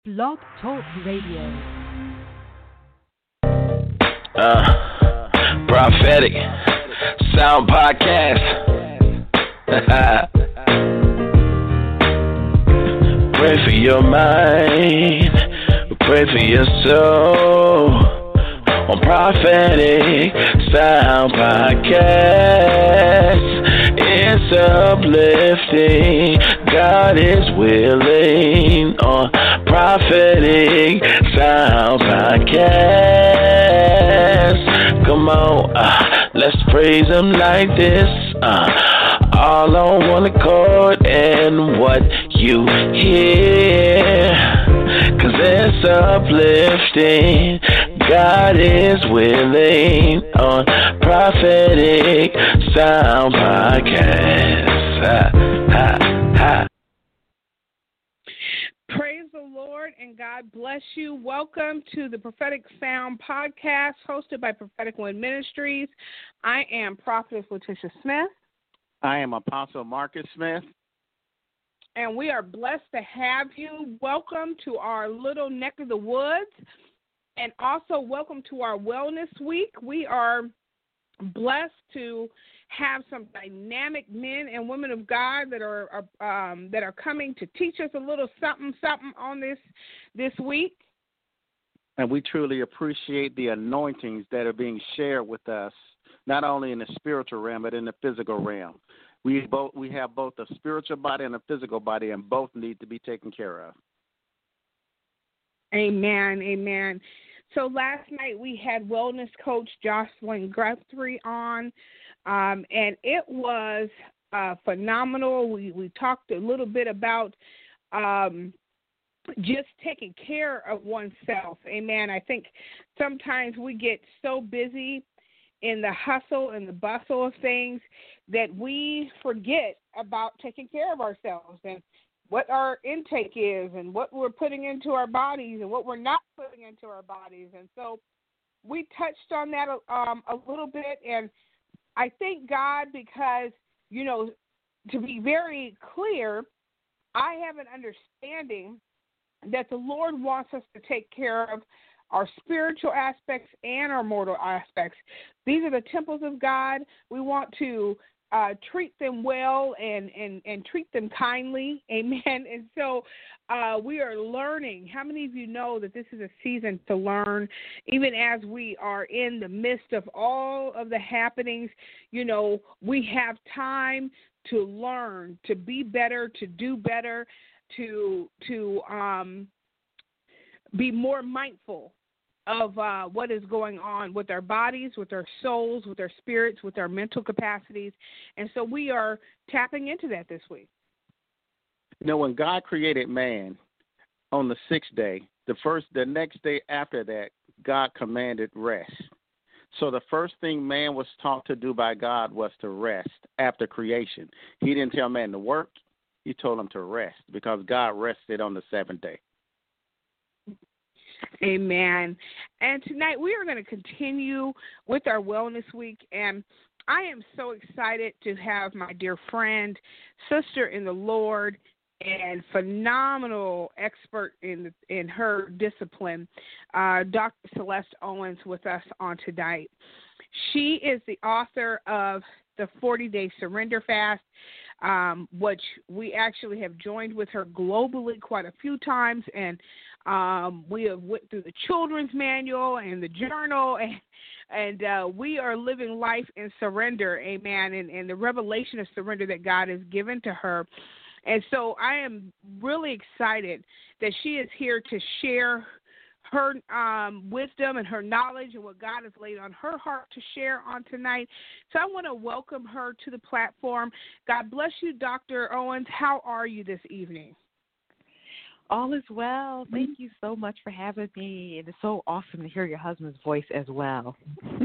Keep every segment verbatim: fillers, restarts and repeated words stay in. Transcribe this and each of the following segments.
Blog Talk Radio. Uh, Prophetic Sound Podcast. Pray for your mind, pray for your soul. On Prophetic Sound Podcast, it's uplifting. God is willing. On Prophetic Sound Podcast, come on, uh, let's praise Him like this. Uh, all on one accord, and what you hear, 'cause it's uplifting. God is willing. On Prophetic Sound Podcast. Ha, ha, ha. Praise the Lord and God bless you. Welcome to the Prophetic Sound Podcast hosted by Prophetic One Ministries. I am Prophetess Letitia Smith. I am Apostle Marcus Smith. And we are blessed to have you. Welcome to our little neck of the woods. And also welcome to our Wellness Week. We are blessed to have some dynamic men and women of God that are um, that are coming to teach us a little something, something on this this week. And we truly appreciate the anointings that are being shared with us, not only in the spiritual realm, but in the physical realm. We both we have both a spiritual body and a physical body, and both need to be taken care of. Amen, amen. So last night we had wellness coach Jocelyn Guthrie on, um, and it was uh, phenomenal. We we talked a little bit about um, just taking care of oneself. Amen. I think sometimes we get so busy in the hustle and the bustle of things that we forget about taking care of ourselves and what our intake is and what we're putting into our bodies and what we're not putting into our bodies. And so we touched on that um, a little bit, and I thank God because, you know, to be very clear, I have an understanding that the Lord wants us to take care of our spiritual aspects and our mortal aspects. These are the temples of God. We want to Uh, treat them well and, and, and treat them kindly. Amen. And so uh, we are learning. How many of you know that this is a season to learn, even as we are in the midst of all of the happenings? You know, we have time to learn, to be better, to do better, to, to um, be more mindful of uh, what is going on with our bodies, with our souls, with our spirits, with our mental capacities. And so we are tapping into that this week. You know, when God created man on the sixth day, the first, the next day after that, God commanded rest. So the first thing man was taught to do by God was to rest after creation. He didn't tell man to work. He told him to rest because God rested on the seventh day. Amen. And tonight we are going to continue with our Wellness Week, and I am so excited to have my dear friend, sister in the Lord, and phenomenal expert in in her discipline, uh, Doctor Celeste Owens, with us on tonight. She is the author of the forty-day Surrender Fast, um, which we actually have joined with her globally quite a few times, and um, we have went through the children's manual and the journal, and, and uh, we are living life in surrender, amen, and, and the revelation of surrender that God has given to her. And so I am really excited that she is here to share her um, wisdom and her knowledge and what God has laid on her heart to share on tonight. So I want to welcome her to the platform. God bless you, Doctor Owens. How are you this evening? All is well. Thank you so much for having me. It is so awesome to hear your husband's voice as well.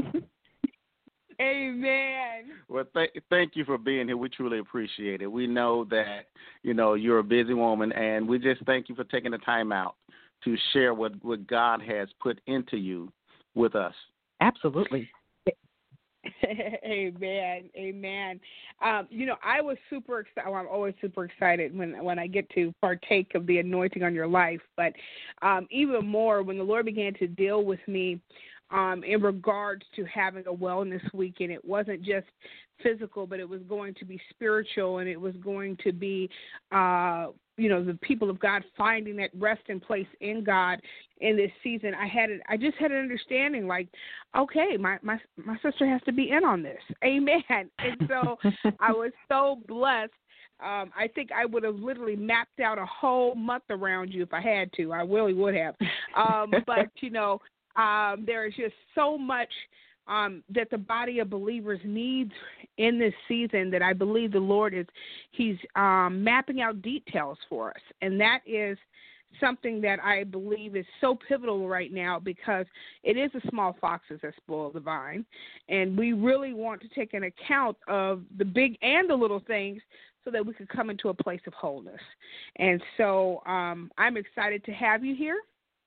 Amen. Well, th- thank you for being here. We truly appreciate it. We know that, you know, you're a busy woman, and we just thank you for taking the time out to share what, what God has put into you with us. Absolutely. Amen. Amen. Um, you know, I was super excited. Well, I'm always super excited when when I get to partake of the anointing on your life. But um, even more when the Lord began to deal with me um, in regards to having a wellness week, and it wasn't just physical, but it was going to be spiritual, and it was going to be, uh, you know, the people of God finding that rest and place in God in this season. I had it. I just had an understanding, like, okay, my my my sister has to be in on this, amen. And so I was so blessed. Um, I think I would have literally mapped out a whole month around you if I had to. I really would have. Um, but you know, um, there is just so much Um, that the body of believers needs in this season that I believe the Lord is, he's um, mapping out details for us. And that is something that I believe is so pivotal right now, because it is the small foxes that spoil the vine. And we really want to take an account of the big and the little things so that we could come into a place of wholeness. And so um, I'm excited to have you here.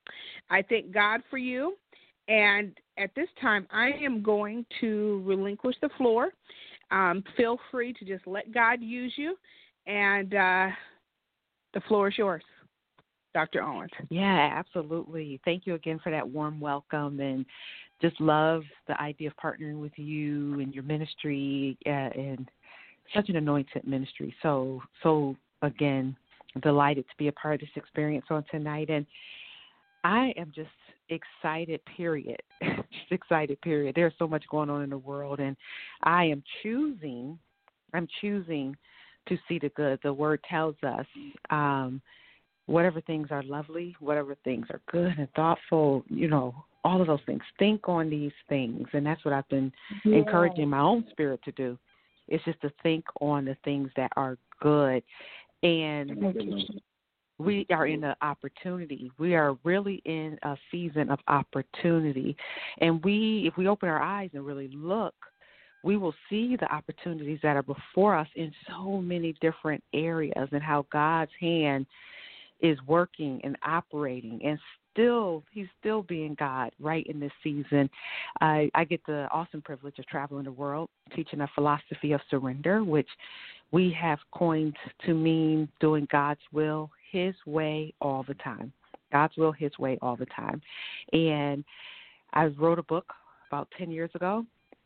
I thank God for you. And at this time, I am going to relinquish the floor. Um, feel free to just let God use you. And uh, the floor is yours, Doctor Owens. Yeah, absolutely. Thank you again for that warm welcome, and just love the idea of partnering with you and your ministry, uh, and such an anointed ministry. So, so again, delighted to be a part of this experience on tonight. And I am just excited, period. Just excited, period. There's so much going on in the world, and I am choosing, I'm choosing to see the good. The word tells us um, whatever things are lovely, whatever things are good and thoughtful, you know, all of those things. Think on these things, and that's what I've been yeah. encouraging my own spirit to do. It's just to think on the things that are good. And we are in an opportunity. We are really in a season of opportunity. And we, if we open our eyes and really look, we will see the opportunities that are before us in so many different areas, and how God's hand is working and operating, and still, he's still being God right in this season. I, I get the awesome privilege of traveling the world, teaching a philosophy of surrender, which we have coined to mean doing God's will, his way all the time. God's will, his way all the time. And I wrote a book about ten years ago,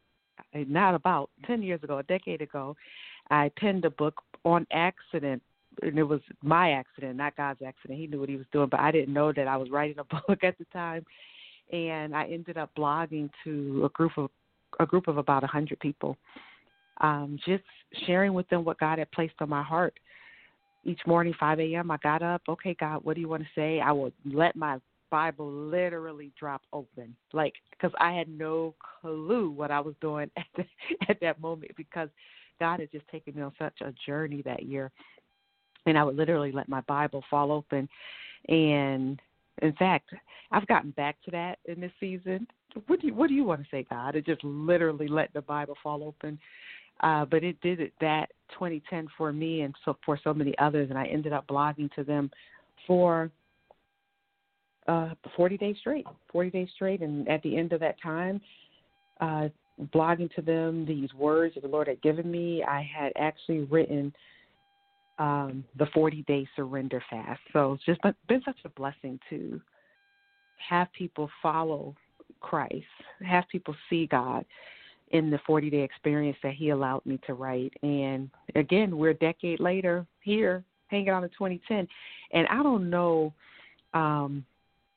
not about ten years ago, a decade ago. I penned a book on accident, and it was my accident, not God's accident. He knew what he was doing, but I didn't know that I was writing a book at the time. And I ended up blogging to a group of a group of about one hundred people, um, just sharing with them what God had placed on my heart. Each morning, five a.m., I got up. Okay, God, what do you want to say? I would let my Bible literally drop open, like, because I had no clue what I was doing at, the, at that moment, because God had just taken me on such a journey that year. And I would literally let my Bible fall open. And, in fact, I've gotten back to that in this season. What do you, what do you want to say, God? It just literally let the Bible fall open. Uh, but it did it that twenty ten for me, and so for so many others, and I ended up blogging to them for uh, forty days straight, forty days straight, and at the end of that time, uh, blogging to them these words that the Lord had given me, I had actually written um, the forty-day surrender fast. So it's just been such a blessing to have people follow Christ, have people see God in the forty-day experience that he allowed me to write. And, again, we're a decade later here, hanging on in twenty ten. And I don't know um,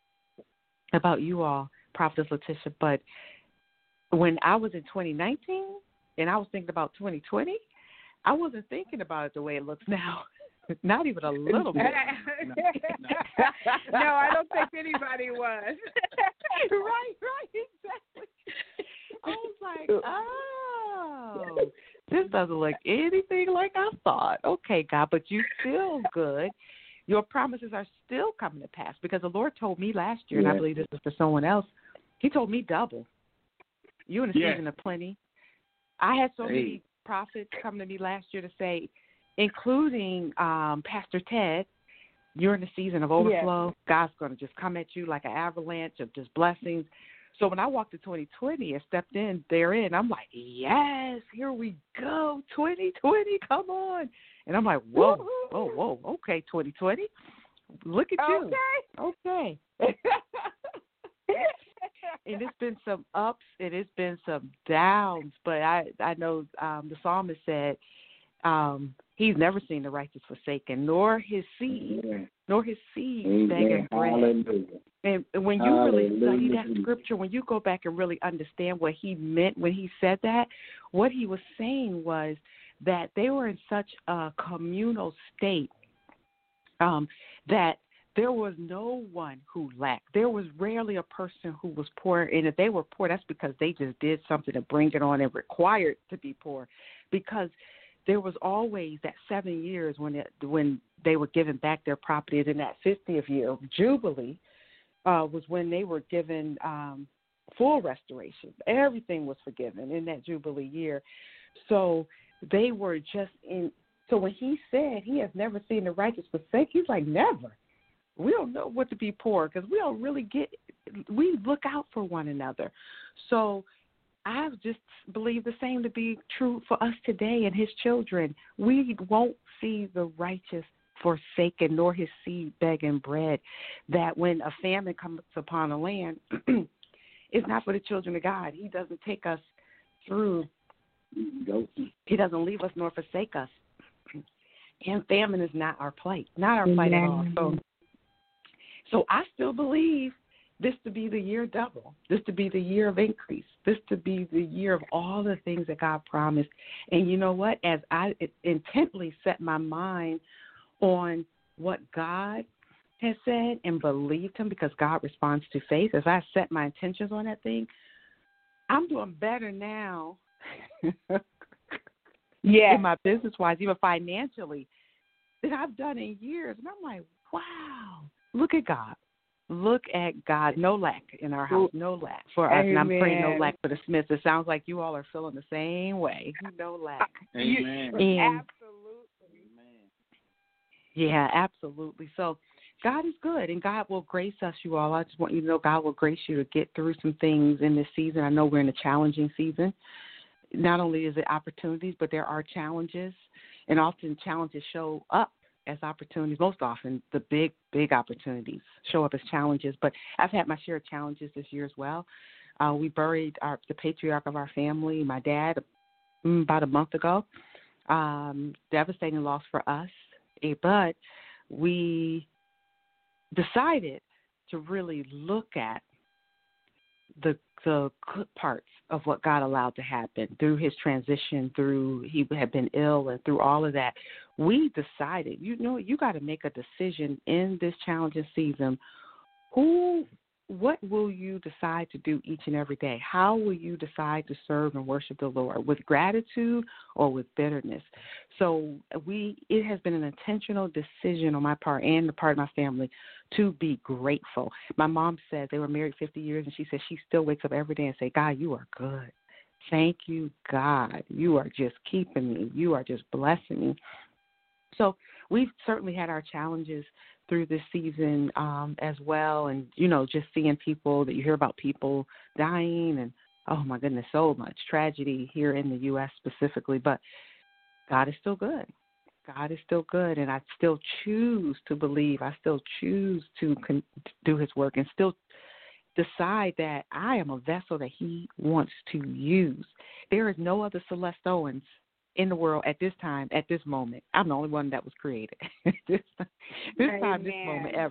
about you all, Prophetess Letitia, but when I was in twenty nineteen and I was thinking about twenty twenty, I wasn't thinking about it the way it looks now. Not even a little bit. no, no, I don't think anybody was. right, right, exactly. I was like, oh, this doesn't look anything like I thought. Okay, God, but you're still good. Your promises are still coming to pass, because the Lord told me last year, yeah. and I believe this is for someone else, he told me double. You're in a yeah. season of plenty. I had so hey. many prophets come to me last year to say, including um, Pastor Ted, you're in a season of overflow. Yeah. God's going to just come at you like an avalanche of just blessings. So when I walked to twenty twenty and stepped in therein, I'm like, yes, here we go, twenty twenty, come on. And I'm like, whoa, whoa, whoa, okay, twenty twenty, look at you. Okay. Okay. And it's been some ups and it's been some downs, but I, I know um, the psalmist said um, he's never seen the righteous forsaken, nor his seed, Amen. nor his seed begging bread. And, and when you Hallelujah. really study that scripture, when you go back and really understand what he meant when he said that, what he was saying was that they were in such a communal state um, that there was no one who lacked. There was rarely a person who was poor, and if they were poor, that's because they just did something to bring it on and required to be poor, because there was always that seven years when it, when they were given back their property, and that fiftieth year of Jubilee uh, was when they were given um, full restoration. Everything was forgiven in that Jubilee year. So they were just in. So when he said he has never seen the righteous forsake, he's like, never. We don't know what to be poor because we don't really get, we look out for one another. So I just believe the same to be true for us today and his children. We won't see the righteous forsaken nor his seed begging bread. That when a famine comes upon a land, it's not for the children of God. He doesn't take us through. He doesn't leave us nor forsake us. And famine is not our plight, not our plight at all. So, so I still believe this to be the year double, this to be the year of increase, this to be the year of all the things that God promised. And you know what? As I intently set my mind on what God has said and believed him, because God responds to faith, as I set my intentions on that thing, I'm doing better now. Yeah, in my business wise, even financially, than I've done in years. And I'm like, wow, look at God. Look at God. No lack in our house. No lack for us. Amen. And I'm praying no lack for the Smiths. It sounds like you all are feeling the same way. No lack. Amen. And, absolutely. Yeah, absolutely. So God is good, and God will grace us, you all. I just want you to know God will grace you to get through some things in this season. I know we're in a challenging season. Not only is it opportunities, but there are challenges, and often challenges show up as opportunities. Most often, the big, big opportunities show up as challenges. But I've had my share of challenges this year as well. Uh, we buried our, the patriarch of our family, my dad, about a month ago. Um, devastating loss for us, but we decided to really look at the the good parts of what God allowed to happen through his transition, through he had been ill, and through all of that. We decided, you know, you got to make a decision in this challenging season. Who, what will you decide to do each and every day? How will you decide to serve and worship the Lord, with gratitude or with bitterness? So we, it has been an intentional decision on my part and the part of my family to be grateful. My mom said they were married fifty years, and she said she still wakes up every day and say, God, you are good. Thank you, God. You are just keeping me. You are just blessing me. So we've certainly had our challenges through this season um, as well. And, you know, just seeing people that you hear about people dying and, oh, my goodness, so much tragedy here in the U S specifically. But God is still good. God is still good. And I still choose to believe. I still choose to con- do his work and still decide that I am a vessel that he wants to use. There is no other Celeste Owens in the world at this time, at this moment. I'm the only one that was created. this this time, this moment ever.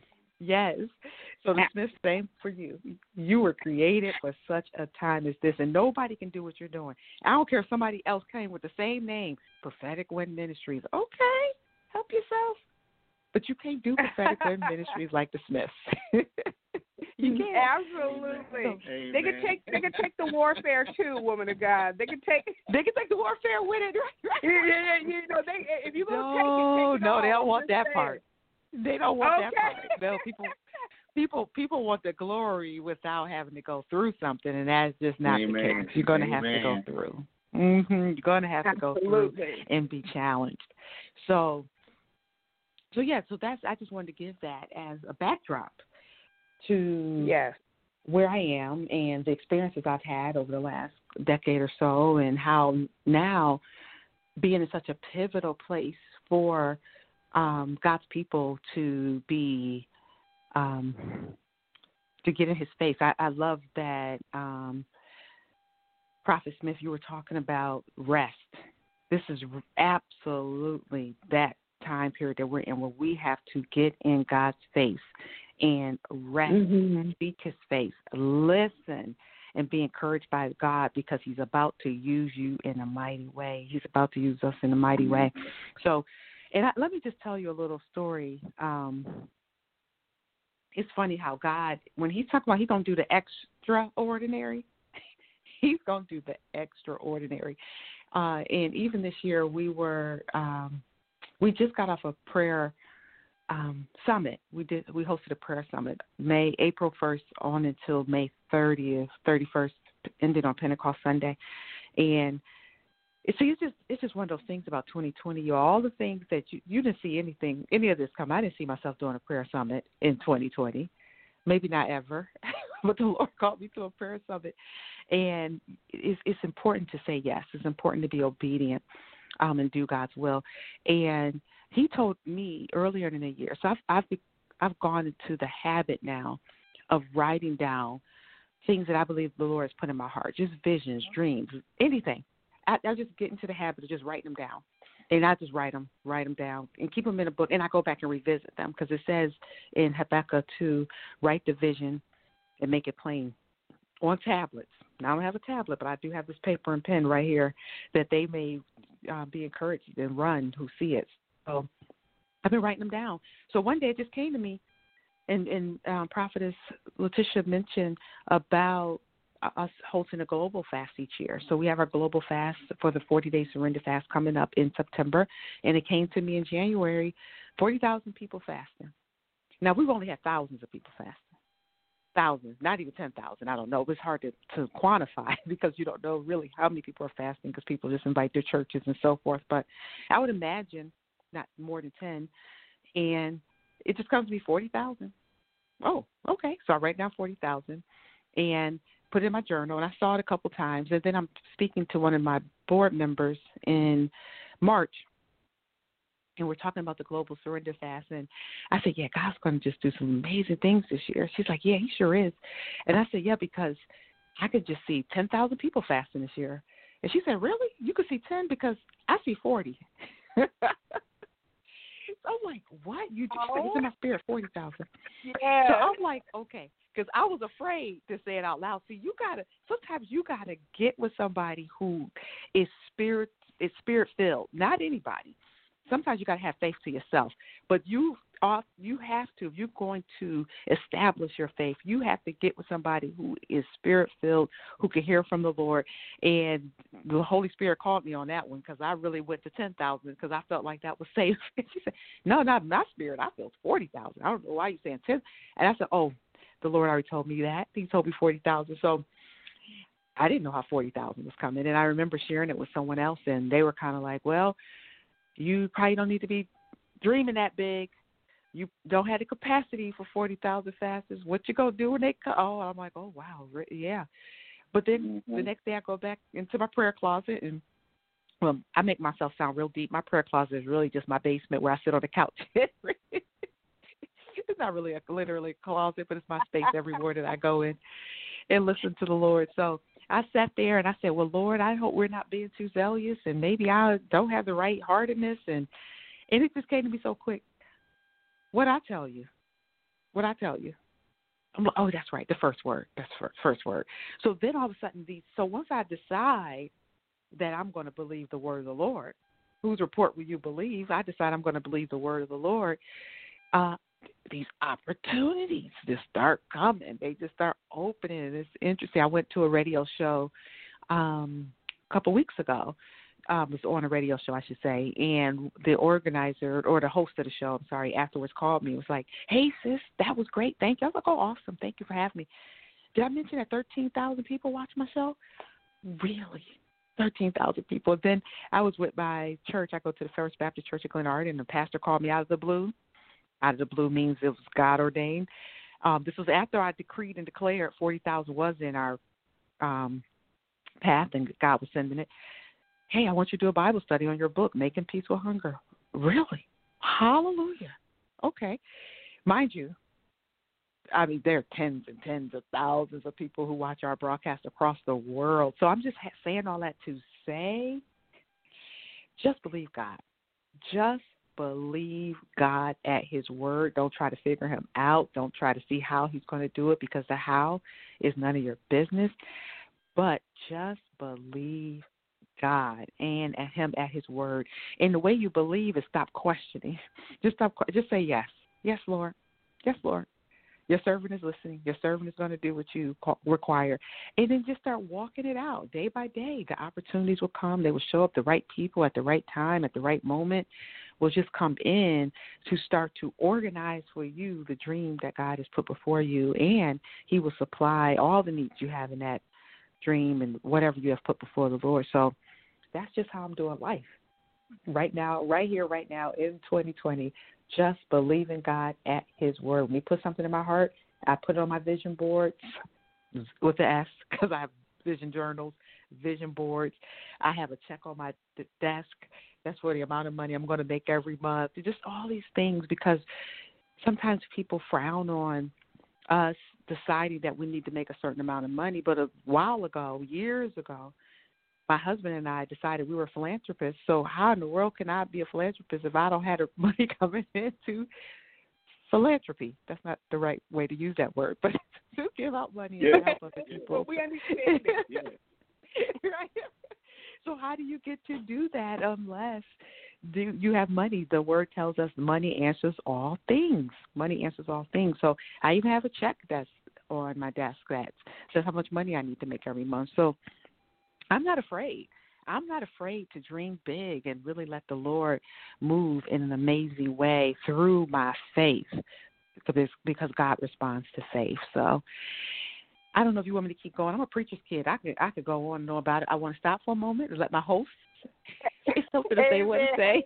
Yes. So the Smith, same for you. You were created for such a time as this, and nobody can do what you're doing. I don't care if somebody else came with the same name, Prophetic Wind Ministries. Okay, help yourself. But you can't do Prophetic Wind Ministries like the Smiths. You can't. Absolutely. So, they could take they could take the warfare too, woman of God. They could take they could take the warfare with it. Right, right. Yeah, yeah, you know, they if you're gonna no, take it, take it no, all. they don't want that saying. part. They don't want okay. that part. No, people, people, people want the glory without having to go through something, and that's just not Amen. the case. You're going to have to go through. Mm-hmm. You're going to have to go Absolutely. through and be challenged. So, so yeah. So that's. I just wanted to give that as a backdrop to yes. where I am and the experiences I've had over the last decade or so, and how now being in such a pivotal place for um, God's people to be um, to get in His face. I, I love that, um, Prophet Smith, you were talking about rest. This is absolutely that time period that we're in where we have to get in God's face and rest, mm-hmm. speak His face, listen, and be encouraged by God, because He's about to use you in a mighty way. He's about to use us in a mighty way. So, and I, let me just tell you a little story. Um, it's funny how God, when He's talking about He's going to do the extraordinary, He's going to do the extraordinary. Uh, and even this year, we were, um, we just got off a prayer um, summit. We did, we hosted a prayer summit, May, April first on until May thirtieth, thirty-first, ended on Pentecost Sunday. And see, it's just, it's just one of those things about twenty twenty. You all the things that you, you didn't see anything, any of this come. I didn't see myself doing a prayer summit in twenty twenty. Maybe not ever, but the Lord called me to a prayer summit. And it's, it's important to say yes. It's important to be obedient um, and do God's will. And He told me earlier in the year, so I've, I've, I've gone into the habit now of writing down things that I believe the Lord has put in my heart, just visions, dreams, anything. I, I just get into the habit of just writing them down. And I just write them, write them down, and keep them in a book. And I go back and revisit them, because it says in Habakkuk to write the vision and make it plain on tablets. Now, I don't have a tablet, but I do have this paper and pen right here, that they may uh, be encouraged and run who see it. So I've been writing them down. So one day it just came to me, and, and um, Prophetess Letitia mentioned about us hosting a global fast each year. So we have our global fast for the forty-day surrender fast coming up in September, and it came to me in January, forty thousand people fasting. Now, we've only had thousands of people fasting. Thousands, not even ten thousand. I don't know. It's hard to, to quantify because you don't know really how many people are fasting, because people just invite their churches and so forth. But I would imagine not more than ten, and it just comes to me forty thousand. Oh, okay. So I write down forty thousand and put it in my journal, and I saw it a couple times. And then I'm speaking to one of my board members in March, and we're talking about the Global Surrender Fast. And I said, yeah, God's going to just do some amazing things this year. She's like, yeah, He sure is. And I said, yeah, because I could just see ten thousand people fasting this year. And she said, really? You could see ten? Because I see forty. So I'm like, what? You just oh. It's in my spirit, forty thousand. Yeah. So I'm like, okay. Because I was afraid to say it out loud. See, you gotta sometimes you gotta get with somebody who is spirit is spirit filled. Not anybody. Sometimes you gotta have faith to yourself. But you are you have to, if you're going to establish your faith, you have to get with somebody who is spirit filled, who can hear from the Lord. And the Holy Spirit called me on that one, because I really went to ten thousand, because I felt like that was safe. And she said, no, not my spirit. I felt forty thousand. I don't know why you're saying ten. And I said, oh, the Lord already told me that. He told me forty thousand. So I didn't know how forty thousand was coming. And I remember sharing it with someone else, and they were kind of like, well, you probably don't need to be dreaming that big. You don't have the capacity for forty thousand fasters. What you going to do when they come? Oh, I'm like, oh, wow, yeah. But then mm-hmm. the next day I go back into my prayer closet, and well, I make myself sound real deep. My prayer closet is really just my basement where I sit on the couch. It's not really a literally a closet, but it's my space everywhere that I go in and listen to the Lord. So I sat there and I said, well, Lord, I hope we're not being too zealous, and maybe I don't have the right heartedness. And, and it just came to me so quick. What I tell you, what I tell you. I'm like, oh, that's right, the first word. That's the first word. So then all of a sudden, these, so once I decide that I'm going to believe the word of the Lord, whose report will you believe? I decide I'm going to believe the word of the Lord. Uh, these opportunities just start coming. They just start opening. It's interesting. I went to a radio show um, a couple weeks ago. Um, was on a radio show, I should say, and the organizer or the host of the show, I'm sorry, afterwards called me. It was like, hey, sis, that was great. Thank you. I was like, oh, awesome. Thank you for having me. Did I mention that thirteen thousand people watch my show? Really? thirteen thousand people. Then I was with my church. I go to the First Baptist Church of Glenard, and the pastor called me out of the blue. Out of the blue means it was God ordained. Um, this was after I decreed and declared forty thousand was in our um, path, and God was sending it. Hey, I want you to do a Bible study on your book, Making Peace with Hunger. Really? Hallelujah. Okay. Mind you, I mean, there are tens and tens of thousands of people who watch our broadcast across the world. So I'm just saying all that to say, just believe God. Just believe God at his word. Don't try to figure him out. Don't try to see how he's going to do it, because the how is none of your business. But just believe God and at him at his word. And the way you believe is stop questioning. Just stop. Just say yes. Yes, Lord. Yes, Lord. Your servant is listening. Your servant is going to do what you require. And then just start walking it out day by day. The opportunities will come. They will show up. The right people at the right time, at the right moment will just come in to start to organize for you the dream that God has put before you. And he will supply all the needs you have in that dream and whatever you have put before the Lord. So that's just how I'm doing life right now, right here, right now in twenty twenty. Just believe in God at his word. When he put something in my heart, I put it on my vision board with the S, because I have vision journals, vision boards. I have a check on my desk. That's for the amount of money I'm going to make every month. Just all these things, because sometimes people frown on us deciding that we need to make a certain amount of money. But a while ago, years ago, my husband and I decided we were philanthropists. So how in the world can I be a philanthropist if I don't have the money coming into philanthropy? That's not the right way to use that word, but to give out money and help other people. We understand it. Yeah. Right? So how do you get to do that unless do you have money? The word tells us money answers all things. Money answers all things. So I even have a check that's on my desk that says how much money I need to make every month. So I'm not afraid. I'm not afraid to dream big and really let the Lord move in an amazing way through my faith, because God responds to faith. So I don't know if you want me to keep going. I'm a preacher's kid. I could I could go on and on about it. I want to stop for a moment and let my host say something if they want to say.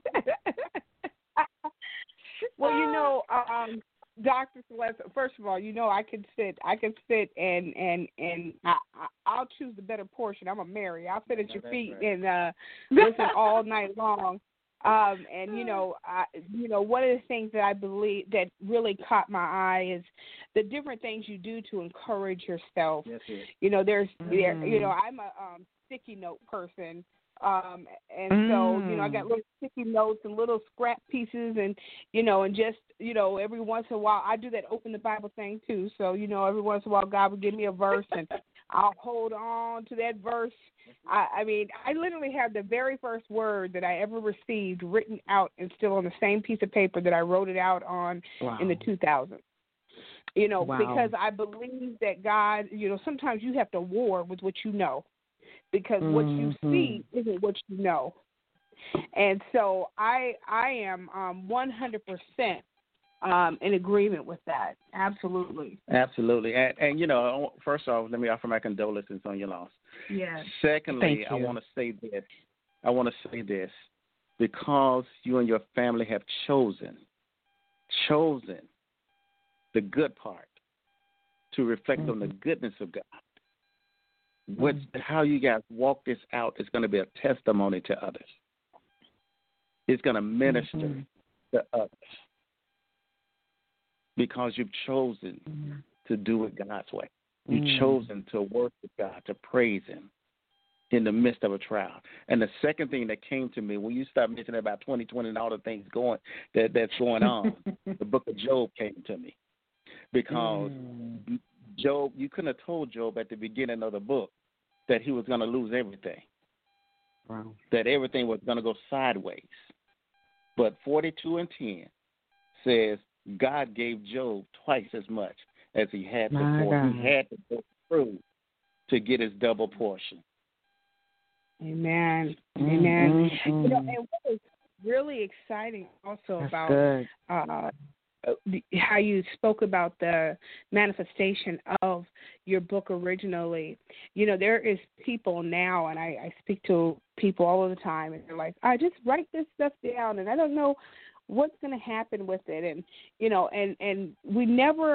Well, you know, um, Doctor Celeste, first of all, you know, I could sit, I could sit and and and I, I, I'll choose the better portion. I'm a Mary. I'll sit at your feet right. and uh, listen all night long. Um, and you know, I, you know, one of the things that I believe that really caught my eye is the different things you do to encourage yourself. Yes, yes. You know, there's, mm. there, you know, I'm a um, sticky note person. Um, and mm. so, you know, I got little sticky notes and little scrap pieces and, you know, and just, you know, every once in a while, I do that open the Bible thing too. So, you know, every once in a while, God will give me a verse and I'll hold on to that verse. I, I mean, I literally have the very first word that I ever received written out and still on the same piece of paper that I wrote it out on wow. in the two thousands. You know, wow. because I believe that God, you know, sometimes you have to war with what you know. Because what you mm-hmm. see isn't what you know. And so I I am um, one hundred percent um, in agreement with that. Absolutely. Absolutely. And, and, you know, first off, let me offer my condolences on your loss. Yes. Secondly, I want to say this. I want to say this. Because you and your family have chosen, chosen the good part to reflect mm-hmm. on the goodness of God. What, how you guys walk this out is going to be a testimony to others. It's going to minister mm-hmm. to others because you've chosen mm-hmm. to do it God's way. You've mm-hmm. chosen to worship God, to praise Him in the midst of a trial. And the second thing that came to me when you start mentioning about twenty twenty and all the things going that that's going on, the book of Job came to me because. Mm. Job, you couldn't have told Job at the beginning of the book that he was going to lose everything, wow. that everything was going to go sideways. But forty-two and ten says God gave Job twice as much as he had My before. God. He had to go through to get his double portion. Amen. Mm-hmm. Amen. You know, and what is really exciting also That's about good. uh, how you spoke about the manifestation of your book originally. You know, there is people now, and I, I speak to people all the time, and they're like, I just write this stuff down, and I don't know what's going to happen with it. And, you know, and, and we never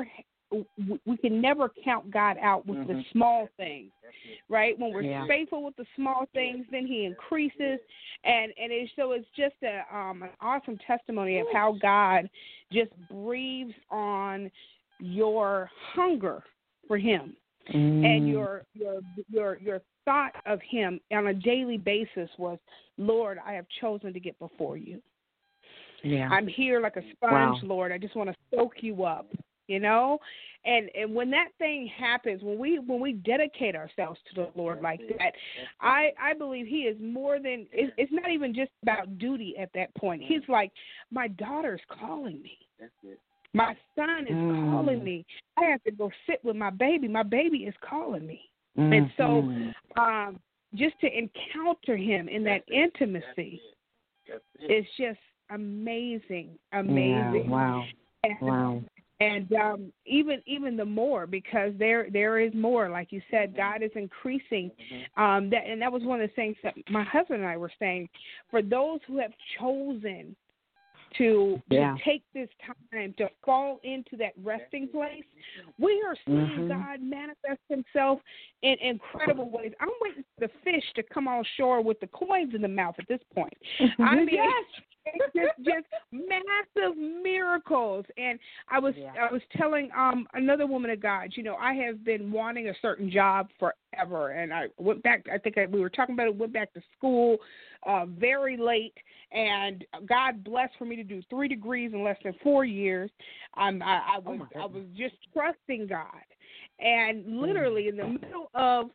we can never count God out with mm-hmm. the small things, right? When we're yeah. faithful with the small things, then He increases, and and it, so it's just a um, an awesome testimony of how God just breathes on your hunger for Him mm. and your your your your thought of Him on a daily basis was, Lord, I have chosen to get before You. Yeah, I'm here like a sponge, wow. Lord. I just want to soak You up. You know, and and when that thing happens, when we when we dedicate ourselves to the Lord like that, I I believe He is more than. It's, it's not even just about duty at that point. He's like, my daughter's calling me. My son is mm. calling me. I have to go sit with my baby. My baby is calling me, mm-hmm. and so um, just to encounter Him in that intimacy, it's just amazing, amazing. Yeah, wow, and, wow. And um, even even the more, because there there is more, like you said, God is increasing. Um, that and that was one of the things that my husband and I were saying. For those who have chosen to, yeah. to take this time to fall into that resting place, we are seeing mm-hmm. God manifest Himself in incredible ways. I'm waiting for the fish to come on shore with the coins in the mouth at this point. I mean, yes. It's just, just massive miracles. And I was yeah. I was telling um another woman of God, you know, I have been wanting a certain job forever, and I went back. I think I, we were talking about it. Went back to school uh, very late, and God blessed for me to do three degrees in less than four years. Um, I, I was oh I was just trusting God, and literally in the middle of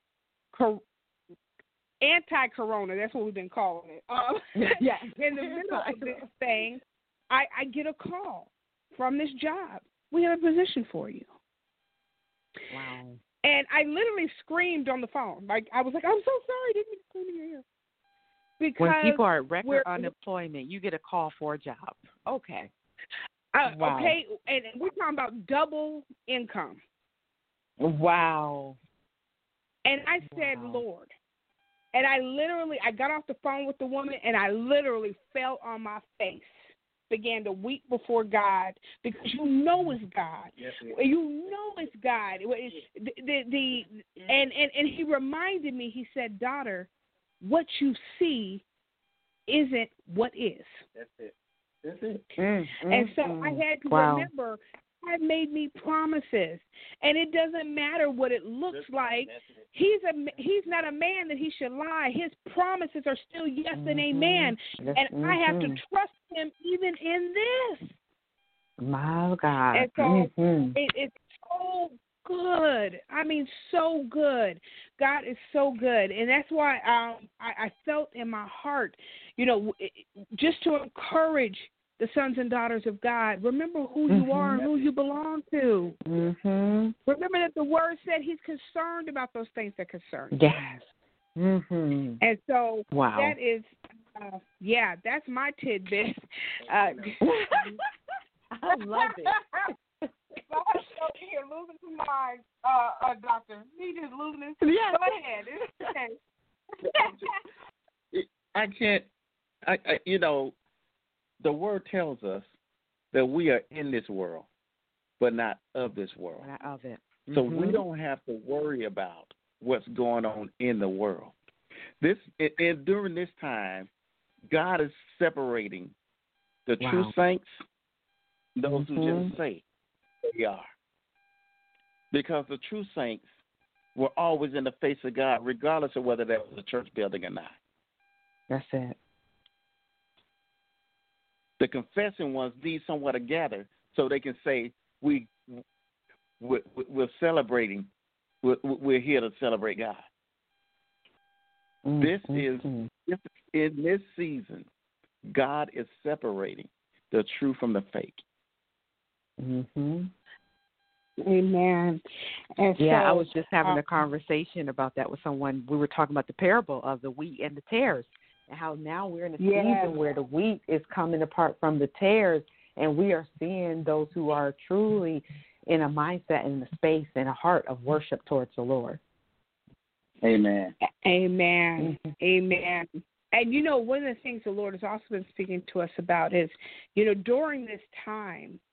anti-corona, that's what we've been calling it. Um, yeah. In the middle of this thing, I, I get a call from this job. We have a position for you. Wow. And I literally screamed on the phone. Like I was like, I'm so sorry, I didn't mean to scream in your ear. Because when people are at record unemployment, you get a call for a job. Okay. Uh, wow. Okay, and we're talking about double income. Wow. And I said, wow. Lord. And I literally, I got off the phone with the woman, and I literally fell on my face, began to weep before God, because you know it's God. Yes, you know it's God. The, the, the, and, and, and he reminded me, he said, daughter, what you see isn't what is. That's it. That's it. Mm, mm, and so mm. I had to wow. remember, God made me promises, and it doesn't matter what it looks like. He's a he's not a man that he should lie. His promises are still yes mm-hmm. and amen, yes, and mm-hmm. I have to trust Him even in this. My God, and so mm-hmm. it, it's so good. I mean, so good. God is so good, and that's why um, I, I felt in my heart, you know, it, just to encourage the sons and daughters of God. Remember who you mm-hmm. are and who you belong to. Mm-hmm. Remember that the Word said He's concerned about those things that concern you. Yes. Mm-hmm. And so wow. that is, uh, yeah, that's my tidbit. Uh, I love it. God's over here losing his mind, uh, uh, doctor. He just losing his mind. Yes. Go ahead. I can't, I, I, you know, the Word tells us that we are in this world, but not of this world. Not of it. Mm-hmm. So we don't have to worry about what's going on in the world. This and, and during this time, God is separating the wow. true saints, those mm-hmm. who just say they are. Because the true saints were always in the face of God, regardless of whether that was a church building or not. That's it. The confessing ones need somewhere to gather so they can say, we, we're, we're celebrating, we're, we're here to celebrate God. Mm-hmm. This is, this, in this season, God is separating the true from the fake. Mm-hmm. Amen. And yeah, so, I was just having uh, a conversation about that with someone. We were talking about the parable of the wheat and the tares, and how now we're in a yes. season where the wheat is coming apart from the tares, and we are seeing those who are truly in a mindset, in the space, and a heart of worship towards the Lord. Amen. Amen. Mm-hmm. Amen. And, you know, one of the things the Lord has also been speaking to us about is, you know, during this time,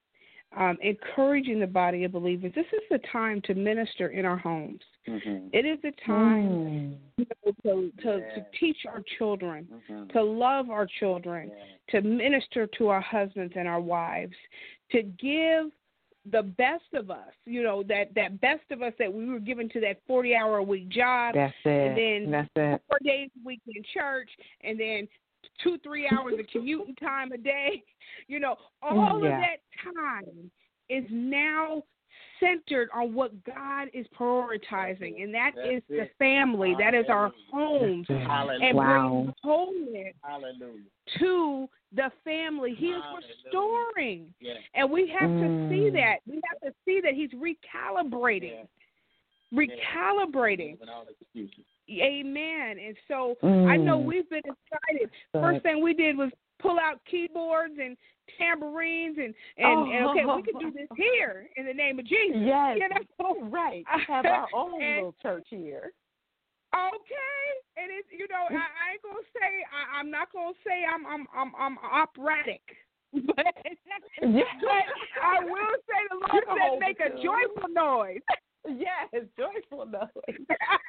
um, encouraging the body of believers. This is the time to minister in our homes. Mm-hmm. It is the time mm. you know, to, to, yeah. to teach our children, mm-hmm. to love our children, yeah. to minister to our husbands and our wives, to give the best of us, you know, that, that best of us that we were given to that forty-hour-a-week job. That's it. And then That's it. four days a week in church, and then two, three hours of commuting time a day. You know, all yeah. of that time is now centered on what God is prioritizing, and that That's is it. the family. Hallelujah. That is our homes. Hallelujah. And wow. bringing wholeness Hallelujah. to the family. He is Hallelujah. restoring. Yeah. And we have mm. to see that. We have to see that he's recalibrating. Yeah. Recalibrating. Yeah. Amen. And so mm. I know we've been excited. First thing we did was pull out keyboards and tambourines and, and, oh. and okay, we can do this here in the name of Jesus. Yes, you know? Right. Have our own and, little church here. Okay, and it's you know I, I ain't gonna say I, I'm not gonna say I'm I'm I'm, I'm operatic, but, yeah. but I will say the Lord said make a joyful noise. Yes, joyful noise.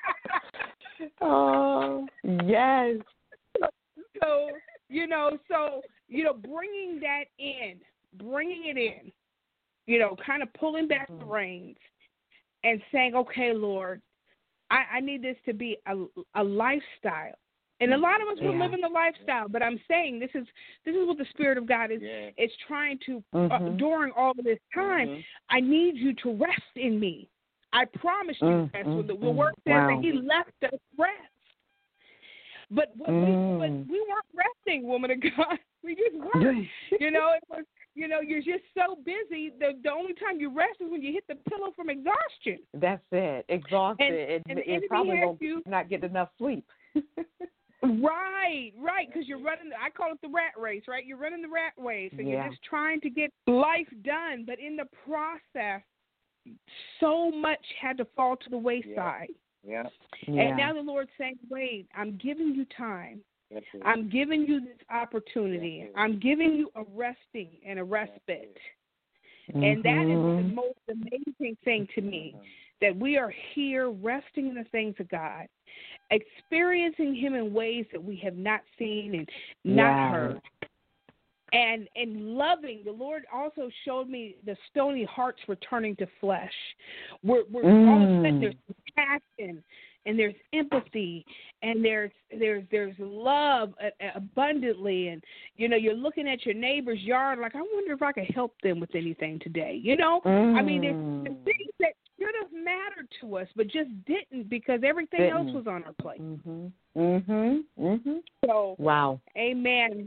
Oh yes. So you know, so you know, bringing that in, bringing it in, you know, kind of pulling back the reins and saying, okay, Lord, I, I need this to be a, a lifestyle. And a lot of us yeah. were living the lifestyle, but I'm saying this is this is what the Spirit of God is yeah. is trying to, mm-hmm. uh, during all of this time, mm-hmm. I need you to rest in me. I promise you mm-hmm. that's what the, the word says wow. that he left us rest. But, but, mm. we, but we weren't resting, woman of God. We just weren't. you know, it was, you know, you're just so busy. The the only time you rest is when you hit the pillow from exhaustion. That's it. Exhausted. And, and, and, and probably won't you, not get enough sleep. Right, right, because you're running, I call it the rat race, right? You're running the rat race, and yeah. you're just trying to get life done. But in the process, so much had to fall to the wayside. Yeah. yeah. And now the Lord's saying, wait, I'm giving you time. I'm giving you this opportunity. I'm giving you a resting and a respite. Mm-hmm. And that is the most amazing thing to me, that we are here resting in the things of God, experiencing him in ways that we have not seen and not yeah. heard. And and loving, the Lord also showed me the stony hearts returning to flesh. We're, we're mm. all of a sudden there's passion and there's empathy and there's there's there's love abundantly. And you know, you're looking at your neighbor's yard like, I wonder if I could help them with anything today. You know, mm. I mean, there's, there's things that should have mattered to us, but just didn't because everything didn't. else was on our plate. Mhm. Mhm. Mhm. So wow. Amen.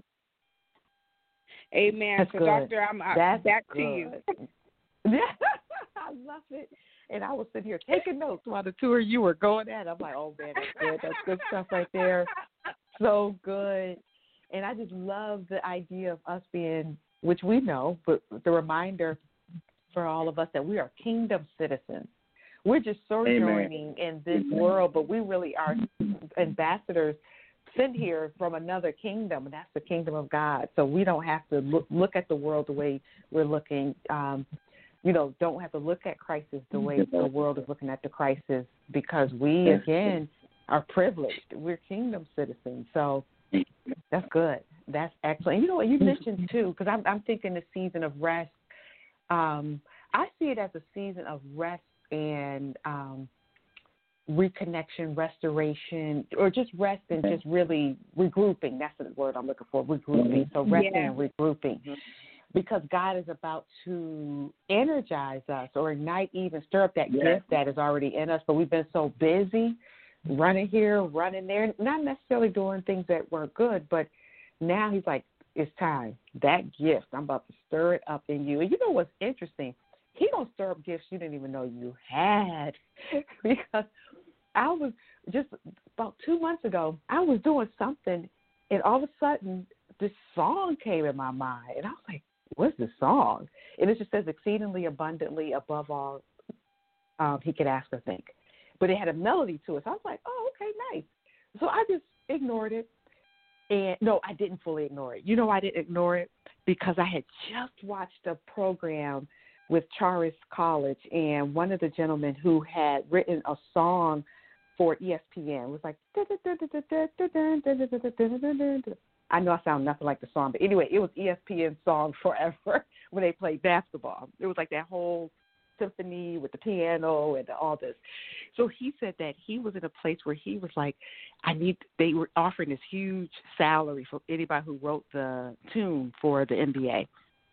Amen. That's so, good. Doctor, I'm That's back good. to you. I love it. And I was sitting here taking notes while the two of you were going at it. I'm like, oh, man, that's good. That's good stuff right there. So good. And I just love the idea of us being, which we know, but the reminder for all of us that we are kingdom citizens. We're just sojourning in this Amen. world, but we really are ambassadors sent here from another kingdom, and that's the kingdom of God. So we don't have to look, look at the world the way we're looking, um, you know, don't have to look at crisis the way the world is looking at the crisis, because we, again, are privileged. We're kingdom citizens. So that's good. That's excellent. And you know what you mentioned, too, because I'm, I'm thinking the season of rest. Um, I see it as a season of rest and um, reconnection, restoration, or just rest and just really regrouping. That's the word I'm looking for, regrouping. So resting yeah. and regrouping. Because God is about to energize us or ignite, even stir up that yeah. gift that is already in us. But we've been so busy running here, running there, not necessarily doing things that weren't good, but now he's like, it's time. That gift, I'm about to stir it up in you. And you know what's interesting? He going to stir up gifts you didn't even know you had. Because I was just about two months ago, I was doing something, and all of a sudden, this song came in my mind. And I was like, what's the song? And it just says exceedingly abundantly above all um, he could ask or think. But it had a melody to it. So I was like, oh, okay, nice. So I just ignored it. And no, I didn't fully ignore it. You know, I didn't ignore it because I had just watched a program with Charis College, and one of the gentlemen who had written a song for E S P N was like, I know I sound nothing like the song, but anyway, it was E S P N song forever when they played basketball. It was like that whole symphony with the piano and all this. So he said that he was in a place where he was like, I need, they were offering this huge salary for anybody who wrote the tune for the N B A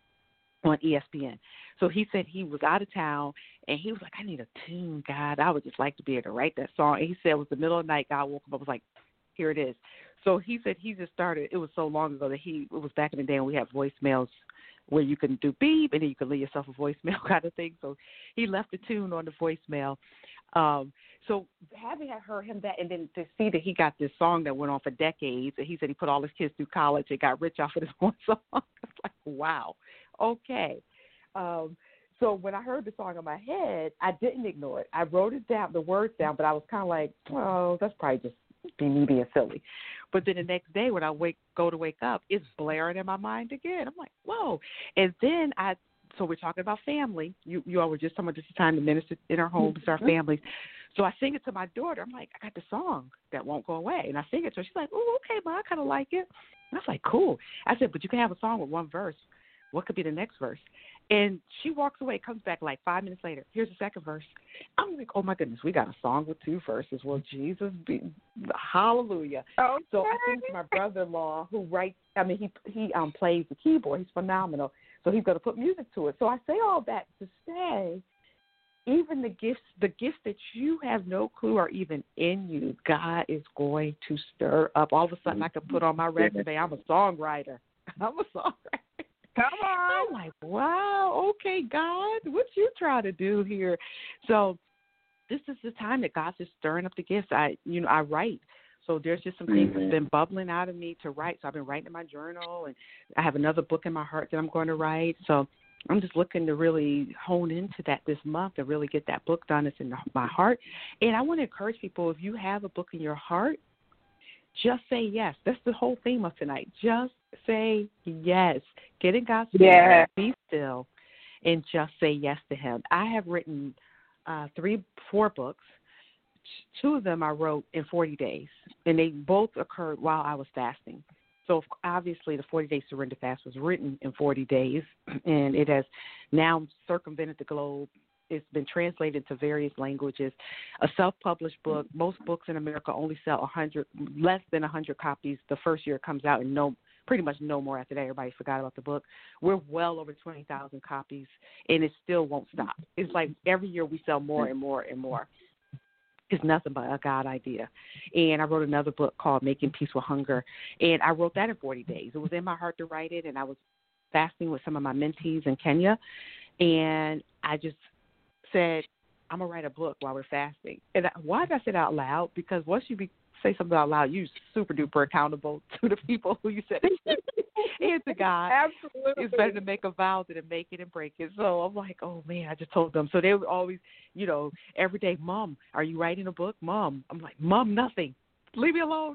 on E S P N. So he said he was out of town, and he was like, I need a tune, God. I would just like to be able to write that song. And he said it was the middle of the night. God woke him up, was like, here it is. So he said he just started, it was so long ago that he, it was back in the day when we had voicemails where you can do beep, and then you can leave yourself a voicemail kind of thing. So he left a tune on the voicemail. Um, so having heard him that, and then to see that he got this song that went on for decades, and he said he put all his kids through college and got rich off of this one song. It's like, wow, okay. Um, so when I heard the song in my head, I didn't ignore it. I wrote it down, the words down, but I was kind of like, oh, that's probably just be me being silly. But then the next day when I wake, go to wake up, it's blaring in my mind again. I'm like, whoa. And then I, so we're talking about family. You you all were just talking about this time to minister in our homes, our families. So I sing it to my daughter. I'm like, I got the song that won't go away. And I sing it to her. She's like, oh, okay, Ma, I kind of like it. And I was like, cool. I said, but you can have a song with one verse. What could be the next verse? And she walks away, comes back like five minutes later. Here's the second verse. I'm like, oh, my goodness, we got a song with two verses. Well, Jesus, be, hallelujah. Okay. So I think to my brother-in-law who writes, I mean, he he um, plays the keyboard. He's phenomenal. So he's going to put music to it. So I say all that to say, even the gifts, the gifts that you have no clue are even in you, God is going to stir up. All of a sudden I can put on my resume, I'm a songwriter. I'm a songwriter. Come on. I'm like, wow, okay, God, what you trying to do here? So this is the time that God's just stirring up the gifts. I, you know, I write. So there's just some things mm-hmm. that's been bubbling out of me to write. So I've been writing in my journal, and I have another book in my heart that I'm going to write. So I'm just looking to really hone into that this month and really get that book done. It's in my heart. And I want to encourage people, if you have a book in your heart, just say yes. That's the whole theme of tonight. Just say yes. Get in God's spirit, yeah. Be still, and just say yes to Him. I have written uh, three, four books. Two of them I wrote in forty days, and they both occurred while I was fasting. So obviously the forty-day surrender fast was written in forty days, and it has now circumvented the globe. It's been translated to various languages. A self-published book. Most books in America only sell one hundred, less than one hundred copies the first year it comes out, and no, pretty much no more after that. Everybody forgot about the book. We're well over twenty thousand copies, and it still won't stop. It's like every year we sell more and more and more. It's nothing but a God idea. And I wrote another book called Making Peace with Hunger, and I wrote that in forty days. It was in my heart to write it, and I was fasting with some of my mentees in Kenya, and I just said, I'm going to write a book while we're fasting. And I, why did I say that out loud? Because once you be, say something out loud, you're super duper accountable to the people who you said it to. And to God. Absolutely. It's better to make a vow than to make it and break it. So I'm like, oh, man, I just told them. So they would always, you know, every day, Mom, are you writing a book? Mom. I'm like, Mom, nothing. Leave me alone.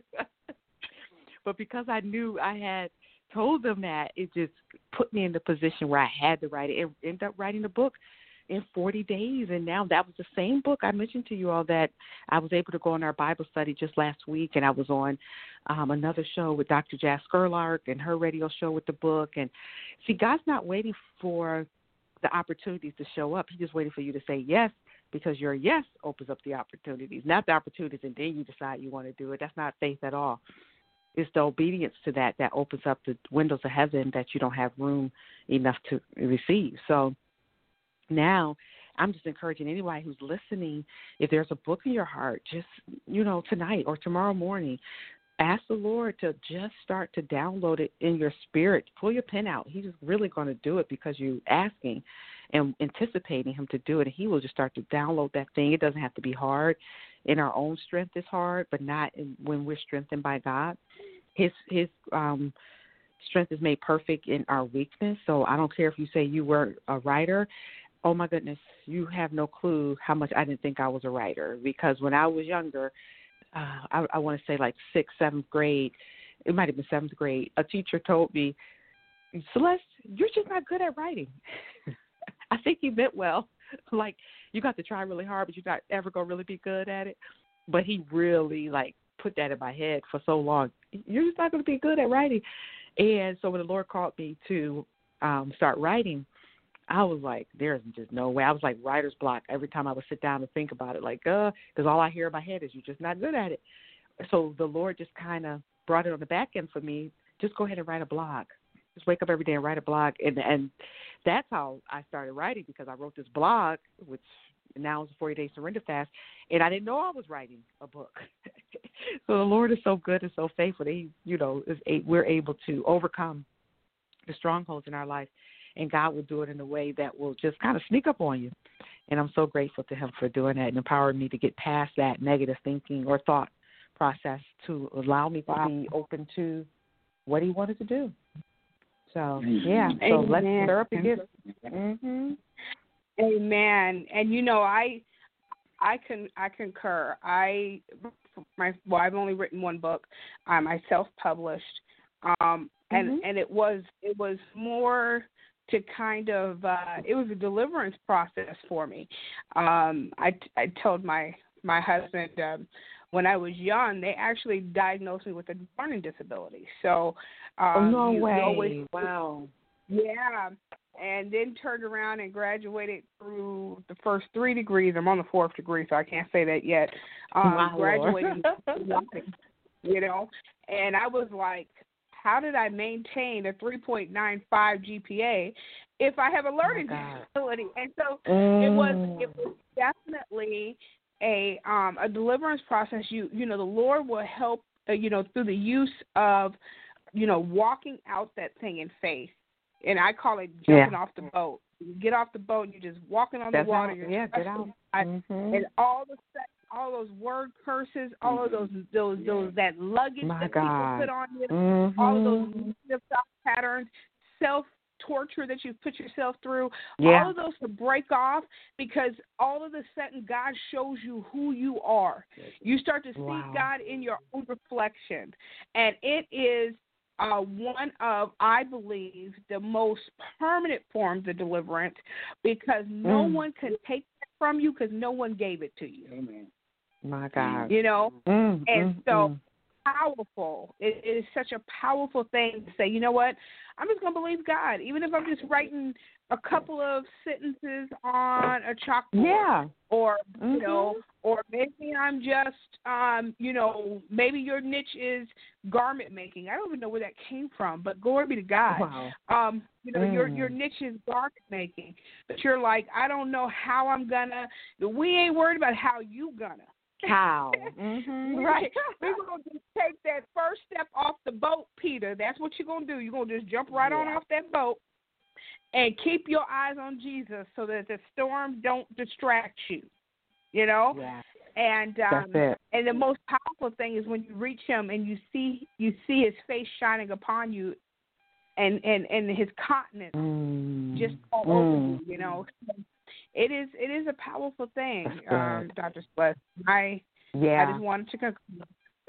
But because I knew I had told them that, it just put me in the position where I had to write it and end up writing a book in forty days. And now that was the same book I mentioned to you all that I was able to go on our Bible study just last week, and I was on um, another show with Doctor Jas Skerlark and her radio show with the book. And see, God's not waiting for the opportunities to show up. He's just waiting for you to say yes, because your yes opens up the opportunities, not the opportunities and then you decide you want to do it. That's not faith at all. It's the obedience to that that opens up the windows of heaven that you don't have room enough to receive. So now, I'm just encouraging anybody who's listening, if there's a book in your heart, just, you know, tonight or tomorrow morning, ask the Lord to just start to download it in your spirit. Pull your pen out. He's really going to do it because you're asking and anticipating Him to do it, and He will just start to download that thing. It doesn't have to be hard. In our own strength, it's hard, but not in, when we're strengthened by God. His, his, um, strength is made perfect in our weakness. So I don't care if you say you were a writer. Oh, my goodness, you have no clue how much I didn't think I was a writer, because when I was younger, uh, I, I want to say like sixth, seventh grade, it might have been seventh grade, a teacher told me, Celeste, you're just not good at writing. I think he meant well. Like, you got to try really hard, but you're not ever going to really be good at it. But he really, like, put that in my head for so long. You're just not going to be good at writing. And so when the Lord called me to um, start writing, I was like, there's just no way. I was like writer's block every time I would sit down and think about it, like, uh, because all I hear in my head is you're just not good at it. So the Lord just kind of brought it on the back end for me. Just go ahead and write a blog. Just wake up every day and write a blog. And and that's how I started writing, because I wrote this blog, which now is a forty-day surrender fast, and I didn't know I was writing a book. So the Lord is so good and so faithful that he, you know, is a, we're able to overcome the strongholds in our life, and God will do it in a way that will just kind of sneak up on you. And I'm so grateful to him for doing that and empowering me to get past that negative thinking or thought process to allow me to be open to what he wanted to do. So, yeah, so Amen. let's stir up the gift. Mm-hmm. Amen. And, you know, I I can I concur. I my well, I've only written one book. Um, I self-published, um, and Mm-hmm. and it was it was more to kind of uh, it was a deliverance process for me. Um, I I told my my husband um, when I was young, they actually diagnosed me with a learning disability. So um, Oh, no you, way! You always, wow. yeah. And then turned around and graduated through the first three degrees. I'm on the fourth degree, so I can't say that yet. Um, My graduating, Lord. you know, and I was like, how did I maintain a three point nine five G P A if I have a learning Oh, disability? And so mm. it was it was definitely a um, a deliverance process. You you know, the Lord will help, uh, you know, through the use of, you know, walking out that thing in faith. And I call it jumping Yeah. off the boat. You get off the boat and you're just walking on That's the water. how- You're yeah, get out. Mm-hmm. And all the all those word curses, all of those those those that luggage My that God. people put on you, Mm-hmm. all of those negative thought patterns, self torture that you put yourself through, Yeah. all of those to break off, because all of a sudden God shows you who you are. You start to see Wow. God in your own reflection, and it is Uh, one of, I believe, the most permanent forms of deliverance, because no Mm. one can take that from you, because no one gave it to you. Amen. My God. You know? Mm, And mm, so mm. powerful. It, it is such a powerful thing to say, you know what? I'm just going to believe God, even if I'm just writing a couple of sentences on a chalkboard. Yeah. Or, Mm-hmm. you know, or maybe I'm just, um, you know, maybe your niche is garment making. I don't even know where that came from, but glory be to God. Wow. Um, you know, Mm. your your niche is garment making, but you're like, I don't know how I'm gonna. We ain't worried about how you gonna. Cow. Mm-hmm. Right. We're going to just take that first step off the boat, Peter. That's what you're going to do. You're going to just jump right Yeah. on off that boat and keep your eyes on Jesus so that the storm don't distract you, you know? Yeah. And um, That's it. and the most powerful thing is when you reach him and you see you see his face shining upon you, and, and, and his countenance Mm. just all Mm. over you, you know? It is it is a powerful thing, um, Doctor Celeste. I Yeah. I just wanted to conclude.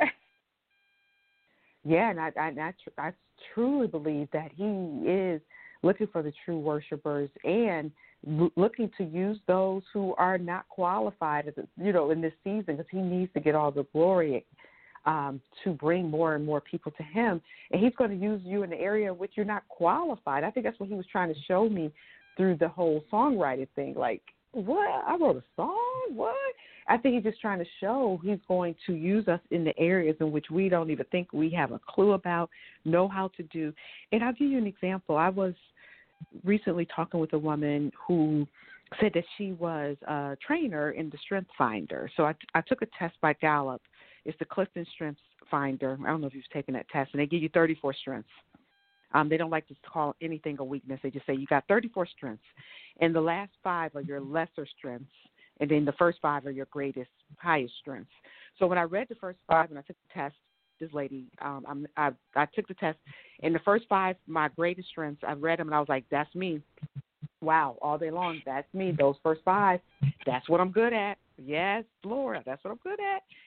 Yeah, and I, I, I, tr- I truly believe that he is looking for the true worshipers and l- looking to use those who are not qualified, as a, you know, in this season, because he needs to get all the glory um, to bring more and more people to him. And he's going to use you in the area in which you're not qualified. I think that's what he was trying to show me through the whole songwriting thing. Like, what? I wrote a song? What? I think he's just trying to show he's going to use us in the areas in which we don't even think we have a clue about, know how to do. And I'll give you an example. I was recently talking with a woman who said that she was a trainer in the Strength Finder. So I, I took a test by Gallup. It's the Clifton Strength Finder. I don't know if you've taken that test, and they give you thirty-four strengths. Um, they don't like to call anything a weakness. They just say you got thirty-four strengths, and the last five are your lesser strengths, and then the first five are your greatest, highest strengths. So when I read the first five and I took the test, this lady, um, I'm, I, I took the test, and the first five, my greatest strengths, I read them, and I was like, that's me. Wow, all day long, that's me. Those first five, that's what I'm good at. Yes, Lord, that's what I'm good at.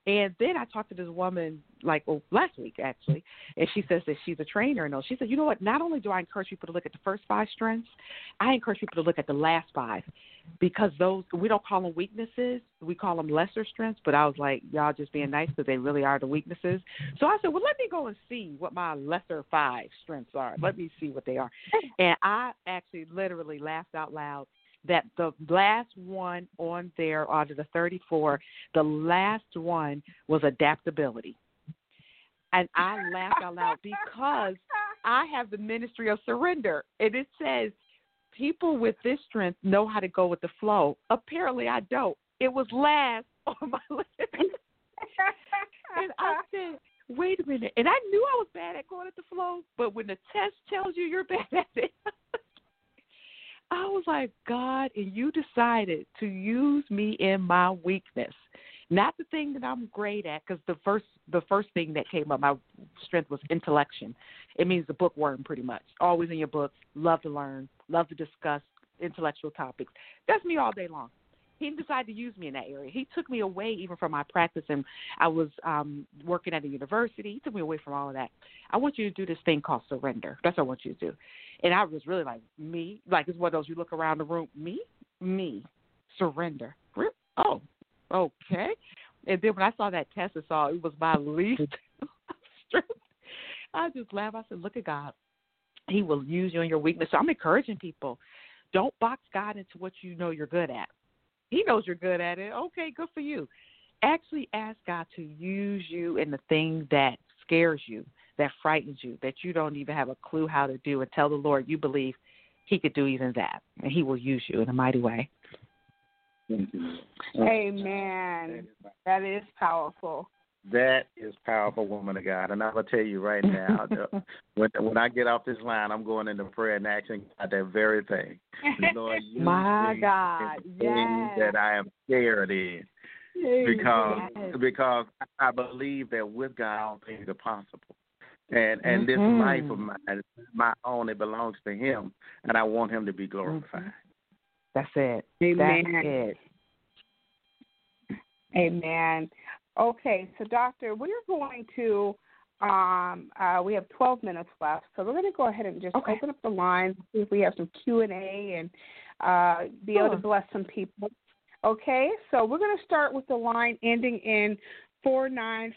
And then I talked to this woman, like, well, last week, actually, and she says that she's a trainer. And all. She said, you know what, not only do I encourage people to look at the first five strengths, I encourage people to look at the last five because those, we don't call them weaknesses. We call them lesser strengths. But I was like, y'all just being nice because they really are the weaknesses. So I said, well, let me go and see what my lesser five strengths are. Let me see what they are. And I actually literally laughed out loud that the last one on there out of the thirty-four, the last one was adaptability. And I laughed out loud because I have the ministry of surrender. And it says people with this strength know how to go with the flow. Apparently I don't. It was last on my list. And I said, wait a minute. And I knew I was bad at going with the flow, but when the test tells you you're bad at it, I was like, God, and you decided to use me in my weakness, not the thing that I'm great at, because the first the first thing that came up, my strength was intellection. It means the bookworm, pretty much. Always in your books, love to learn, love to discuss intellectual topics. That's me all day long. He decided to use me in that area. He took me away even from my practice, and I was um, working at a university. He took me away from all of that. I want you to do this thing called surrender. That's what I want you to do. And I was really like, me? Like, it's one of those you look around the room, me? Me. Surrender. Oh, okay. And then when I saw that test, I saw it was my least strength. I just laughed. I said, look at God. He will use you in your weakness. So I'm encouraging people, don't box God into what you know you're good at. He knows you're good at it. Okay, good for you. Actually ask God to use you in the thing that scares you, that frightens you, that you don't even have a clue how to do, and tell the Lord you believe he could do even that, and he will use you in a mighty way. Amen. That is powerful. That is powerful, woman of God. And I'm going to tell you right now, when when I get off this line, I'm going into prayer and asking God that very thing. Lord, use My me God, in yes. things that I am scared in. Because, yes. because I believe that with God, all things are possible. And and mm-hmm. this life of mine, my own, it belongs to him, and I want him to be glorified. Mm-hmm. That's it. Amen. That's it. Amen. Okay, so Doctor, we're going to, um, uh, we have twelve minutes left, so we're going to go ahead and just okay. open up the lines, see if we have some Q and A and uh, be sure. able to bless some people. Okay, so we're going to start with the line ending in four nine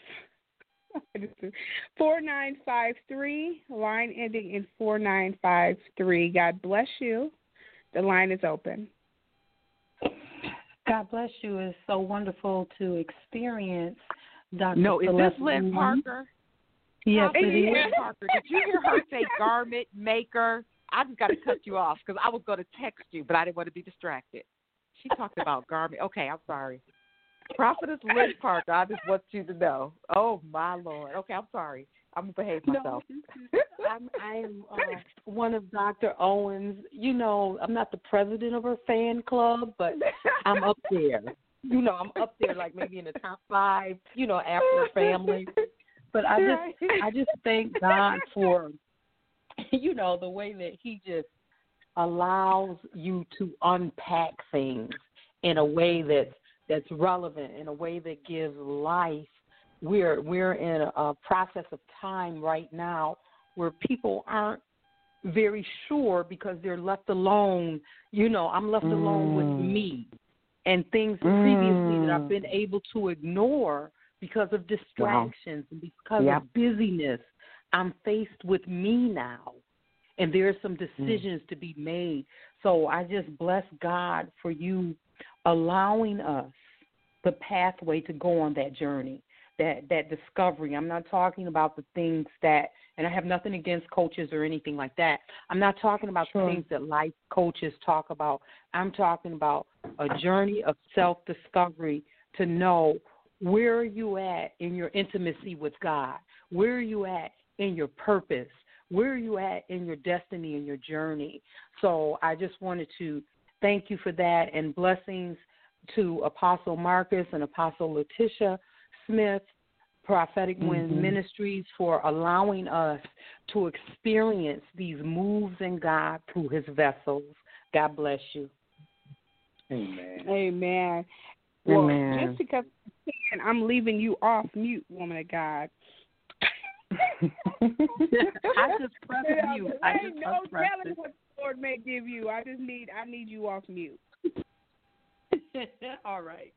four nine five three, line ending in four nine five three. God bless you. The line is open. God bless you. It's so wonderful to experience Doctor No, is Celeste this Lynn Parker? Yes, it is. Lynn Parker. Did you hear her say garment maker? I just got to cut you off because I was going to text you, but I didn't want to be distracted. She talked about garment. Okay, I'm sorry. Prophetess Lynn Parker, I just want you to know. Oh, my Lord. Okay, I'm sorry. I'm going to behave myself. No, I'm, I am uh, one of Doctor Owens. You know, I'm not the president of her fan club, but I'm up there. You know, I'm up there like maybe in the top five, you know, after her family. But I just, I just thank God for, you know, the way that he just allows you to unpack things in a way that's, that's relevant, in a way that gives life. We're we're in a, a process of time right now where people aren't very sure because they're left alone. You know, I'm left mm. alone with me and things mm. previously that I've been able to ignore because of distractions wow. and because yep. of busyness. I'm faced with me now, and there are some decisions mm. to be made. So I just bless God for you allowing us the pathway to go on that journey. That, that discovery. I'm not talking about the things that, and I have nothing against coaches or anything like that. I'm not talking about sure. the things that life coaches talk about. I'm talking about a journey of self-discovery to know where are you at in your intimacy with God? Where are you at in your purpose? Where are you at in your destiny and your journey? So I just wanted to thank you for that, and blessings to Apostle Marcus and Apostle Letitia Smith, Prophetic Winds mm-hmm. Ministries, for allowing us to experience these moves in God through his vessels. God bless you. Amen. Amen. Well, Amen. just because can, I'm leaving you off mute, woman of God. I just press Yeah, mute. I I ain't just no press telling what the Lord may give you. I just need I need you off mute. it. All right.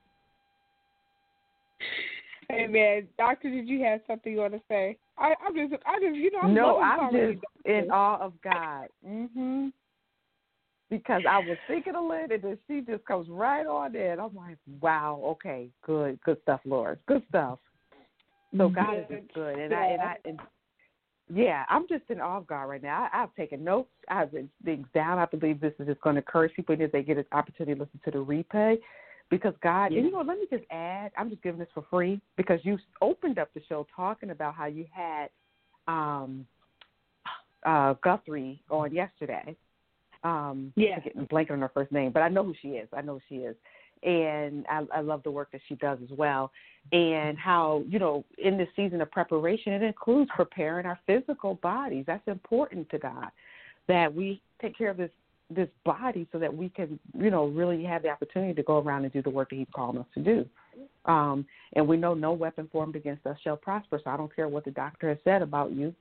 Hey man, Doctor, did you have something you want to say? I, I'm just, I just, you know, I'm no, loving I'm talking just to you, in awe of God. Mhm. Because I was thinking of it, and then she just comes right on in. I'm like, wow, okay, good, good stuff, Lord, good stuff. So God is just good, and I, and I, and yeah, I'm just in awe of God right now. I, I've taken notes, I've written things down. I believe this is just going to encourage people if they get an opportunity to listen to the replay, because God, yeah. and you know, let me just add, I'm just giving this for free because you opened up the show talking about how you had um, uh, Guthrie on yesterday. Um, yeah, I'm blanking on her first name, but I know who she is. I know who she is. And I, I love the work that she does as well. And how, you know, in this season of preparation, it includes preparing our physical bodies. That's important to God, that we take care of this this body so that we can, you know, really have the opportunity to go around and do the work that he's calling us to do. Um, and we know no weapon formed against us shall prosper, so I don't care what the doctor has said about you.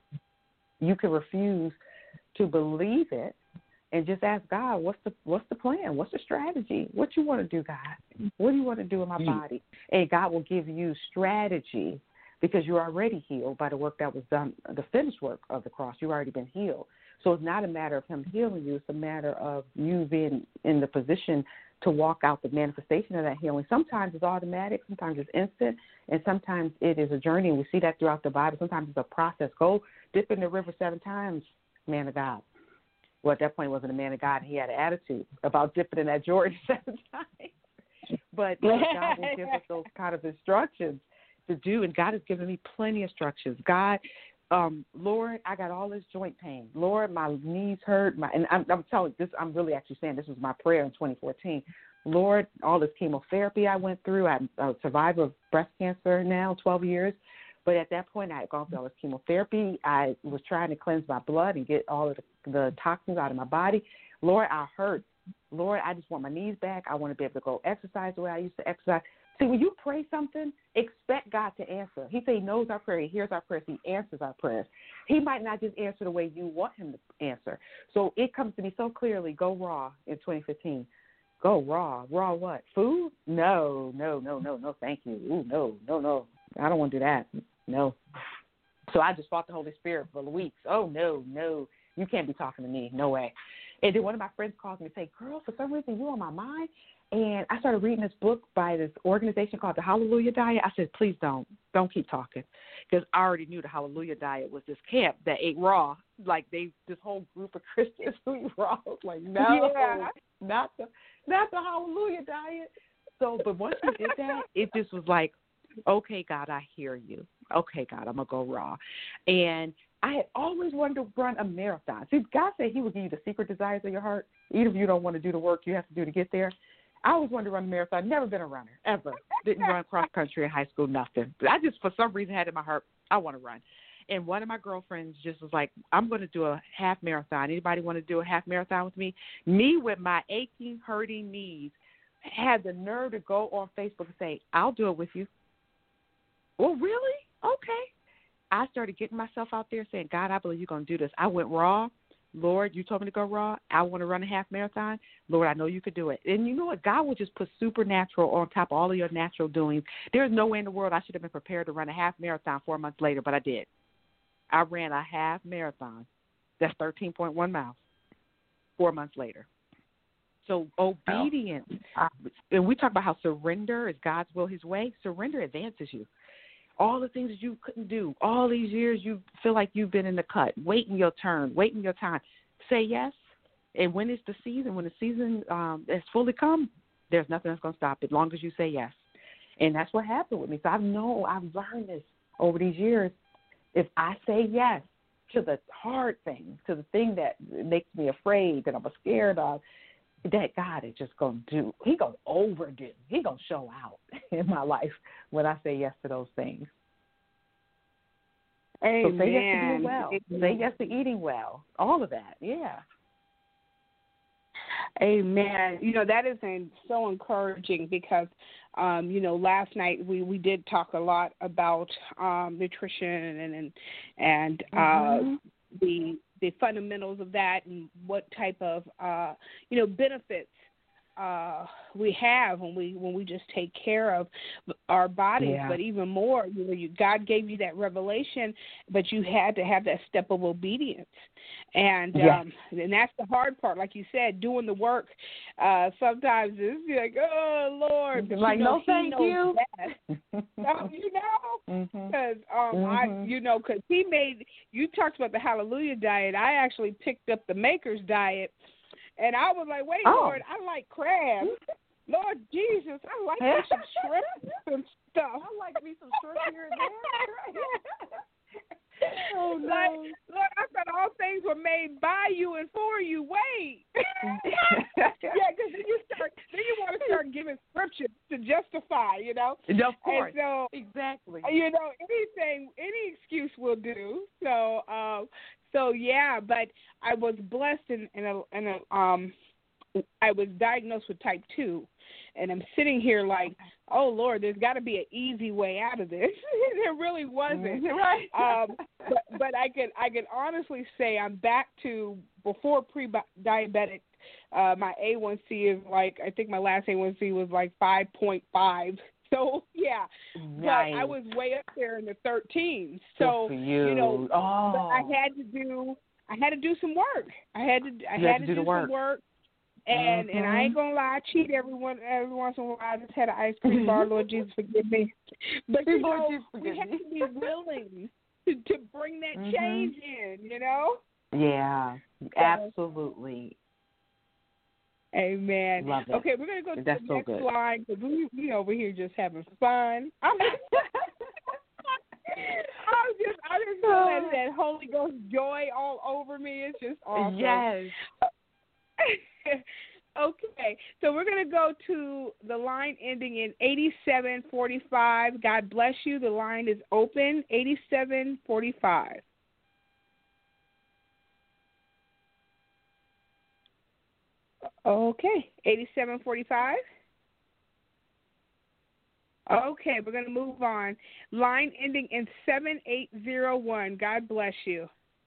You can refuse to believe it and just ask God, what's the what's the plan? What's the strategy? What you want to do, God? What do you want to do in my body? And God will give you strategy because you're already healed by the work that was done, the finished work of the cross. You've already been healed. So it's not a matter of him healing you. It's a matter of you being in the position to walk out the manifestation of that healing. Sometimes it's automatic. Sometimes it's instant. And sometimes it is a journey. And we see that throughout the Bible. Sometimes it's a process. Go dip in the river seven times, man of God. Well, at that point, he wasn't a man of God. He had an attitude about dipping in that Jordan seven times. But God will give us those kind of instructions to do. And God has given me plenty of instructions. God, um, Lord, I got all this joint pain. Lord, my knees hurt. My, and I'm, I'm telling this, I'm really actually saying this was my prayer in twenty fourteen. Lord, all this chemotherapy I went through, I'm a survivor of breast cancer now, twelve years. But at that point, I had gone through all this chemotherapy. I was trying to cleanse my blood and get all of the, the toxins out of my body. Lord, I hurt. Lord, I just want my knees back. I want to be able to go exercise the way I used to exercise. See, when you pray something, expect God to answer. He said he knows our prayer. He hears our prayers. He answers our prayers. He might not just answer the way you want him to answer. So it comes to me so clearly, go raw in twenty fifteen. Go raw. Raw what? Food? No, no, no, no, no, thank you. Ooh, no, no, no. I don't want to do that. No. So I just fought the Holy Spirit for weeks. Oh, no, no. You can't be talking to me. No way. And then one of my friends calls me and say, girl, for some reason you're on my mind. And I started reading this book by this organization called the Hallelujah Diet. I said, please don't. Don't keep talking. Because I already knew the Hallelujah Diet was this camp that ate raw. Like they, this whole group of Christians who eat raw. I was like, no, yeah. not the, not the Hallelujah Diet. So, but once we did that, it just was like, okay, God, I hear you. Okay, God, I'm going to go raw. And I had always wanted to run a marathon. See, God said he would give you the secret desires of your heart. Even if you don't want to do the work you have to do to get there. I always wanted to run a marathon. Never been a runner, ever. Didn't run cross country in high school, nothing. I just, for some reason, had in my heart, I want to run. And one of my girlfriends just was like, I'm going to do a half marathon. Anybody want to do a half marathon with me? Me with my aching, hurting knees had the nerve to go on Facebook and say, I'll do it with you. Well, really? Okay. I started getting myself out there saying, God, I believe you're going to do this. I went raw. Lord, you told me to go raw. I want to run a half marathon. Lord, I know you could do it. And you know what? God will just put supernatural on top of all of your natural doings. There's no way in the world I should have been prepared to run a half marathon four months later, but I did. I ran a half marathon. That's thirteen point one miles four months later. So obedience, oh. and we talk about how surrender is God's will, his way. Surrender advances you. All the things that you couldn't do, all these years you feel like you've been in the cut, waiting your turn, waiting your time. Say yes, and when it's the season, when the season um, has fully come, there's nothing that's going to stop it as long as you say yes. And that's what happened with me. So I know I've learned this over these years. If I say yes to the hard thing, to the thing that makes me afraid, that I'm scared of, that God is just going to do. He going to overdo. He going to show out in my life when I say yes to those things. Amen. So say yes to doing well. Amen. Say yes to eating well. All of that. Yeah. Amen. You know, that is so encouraging because, um, you know, last night we, we did talk a lot about um, nutrition and and, and uh, mm-hmm. the the fundamentals of that and what type of, uh, you know, benefits uh, we have when we when we just take care of our bodies. Yeah. But even more, you know, you, God gave you that revelation, but you had to have that step of obedience. And yes. um, and that's the hard part. Like you said, doing the work. Uh, sometimes it's like, oh Lord, but like you know, no, thank you. So, you know, because mm-hmm. um, mm-hmm. I, you know, because he made. You talked about the Hallelujah diet. I actually picked up the Maker's diet, and I was like, wait, oh. Lord, I like crab. Lord Jesus, I like me some shrimp and stuff. I like me some shrimp here and there. Oh no! Like, Lord, I thought all things were made by you and for you. Wait, yeah, because then you start, then you want to start giving scripture to justify, you know. Of course, and so exactly. You know, anything, any excuse will do. So, um, so yeah, but I was blessed in, in a, in a, um, I was diagnosed with type two, and I'm sitting here like, oh Lord, there's got to be an easy way out of this. There really wasn't, right? Um, but, but I can I can honestly say I'm back to before pre-diabetic. Uh, my A one C is like, I think my last A one C was like five point five. So yeah, nice. But I was way up there in the thirteens. So Good for you. you know, oh. but I had to do I had to do some work. I had to I you had, had to, to do, do the work. some work. And mm-hmm. and I ain't gonna lie, I cheat everyone every once in a while. I just had an ice cream bar. Lord Jesus, forgive me. But you Lord know, Jesus, we have me. to be willing to, to bring that mm-hmm. change in. You know? Yeah, absolutely. Amen. Love it. Okay, we're gonna go to That's the so next good. line because we we over here just having fun. I'm I was just I just feel that, that Holy Ghost joy all over me. It's just awesome. Yes. Okay, so we're going to go to the line ending in eighty-seven forty-five. God bless you. The line is open, eighty-seven forty-five. Okay, eighty-seven forty-five. Okay, we're going to move on. Line ending in seven eight zero one. God bless you.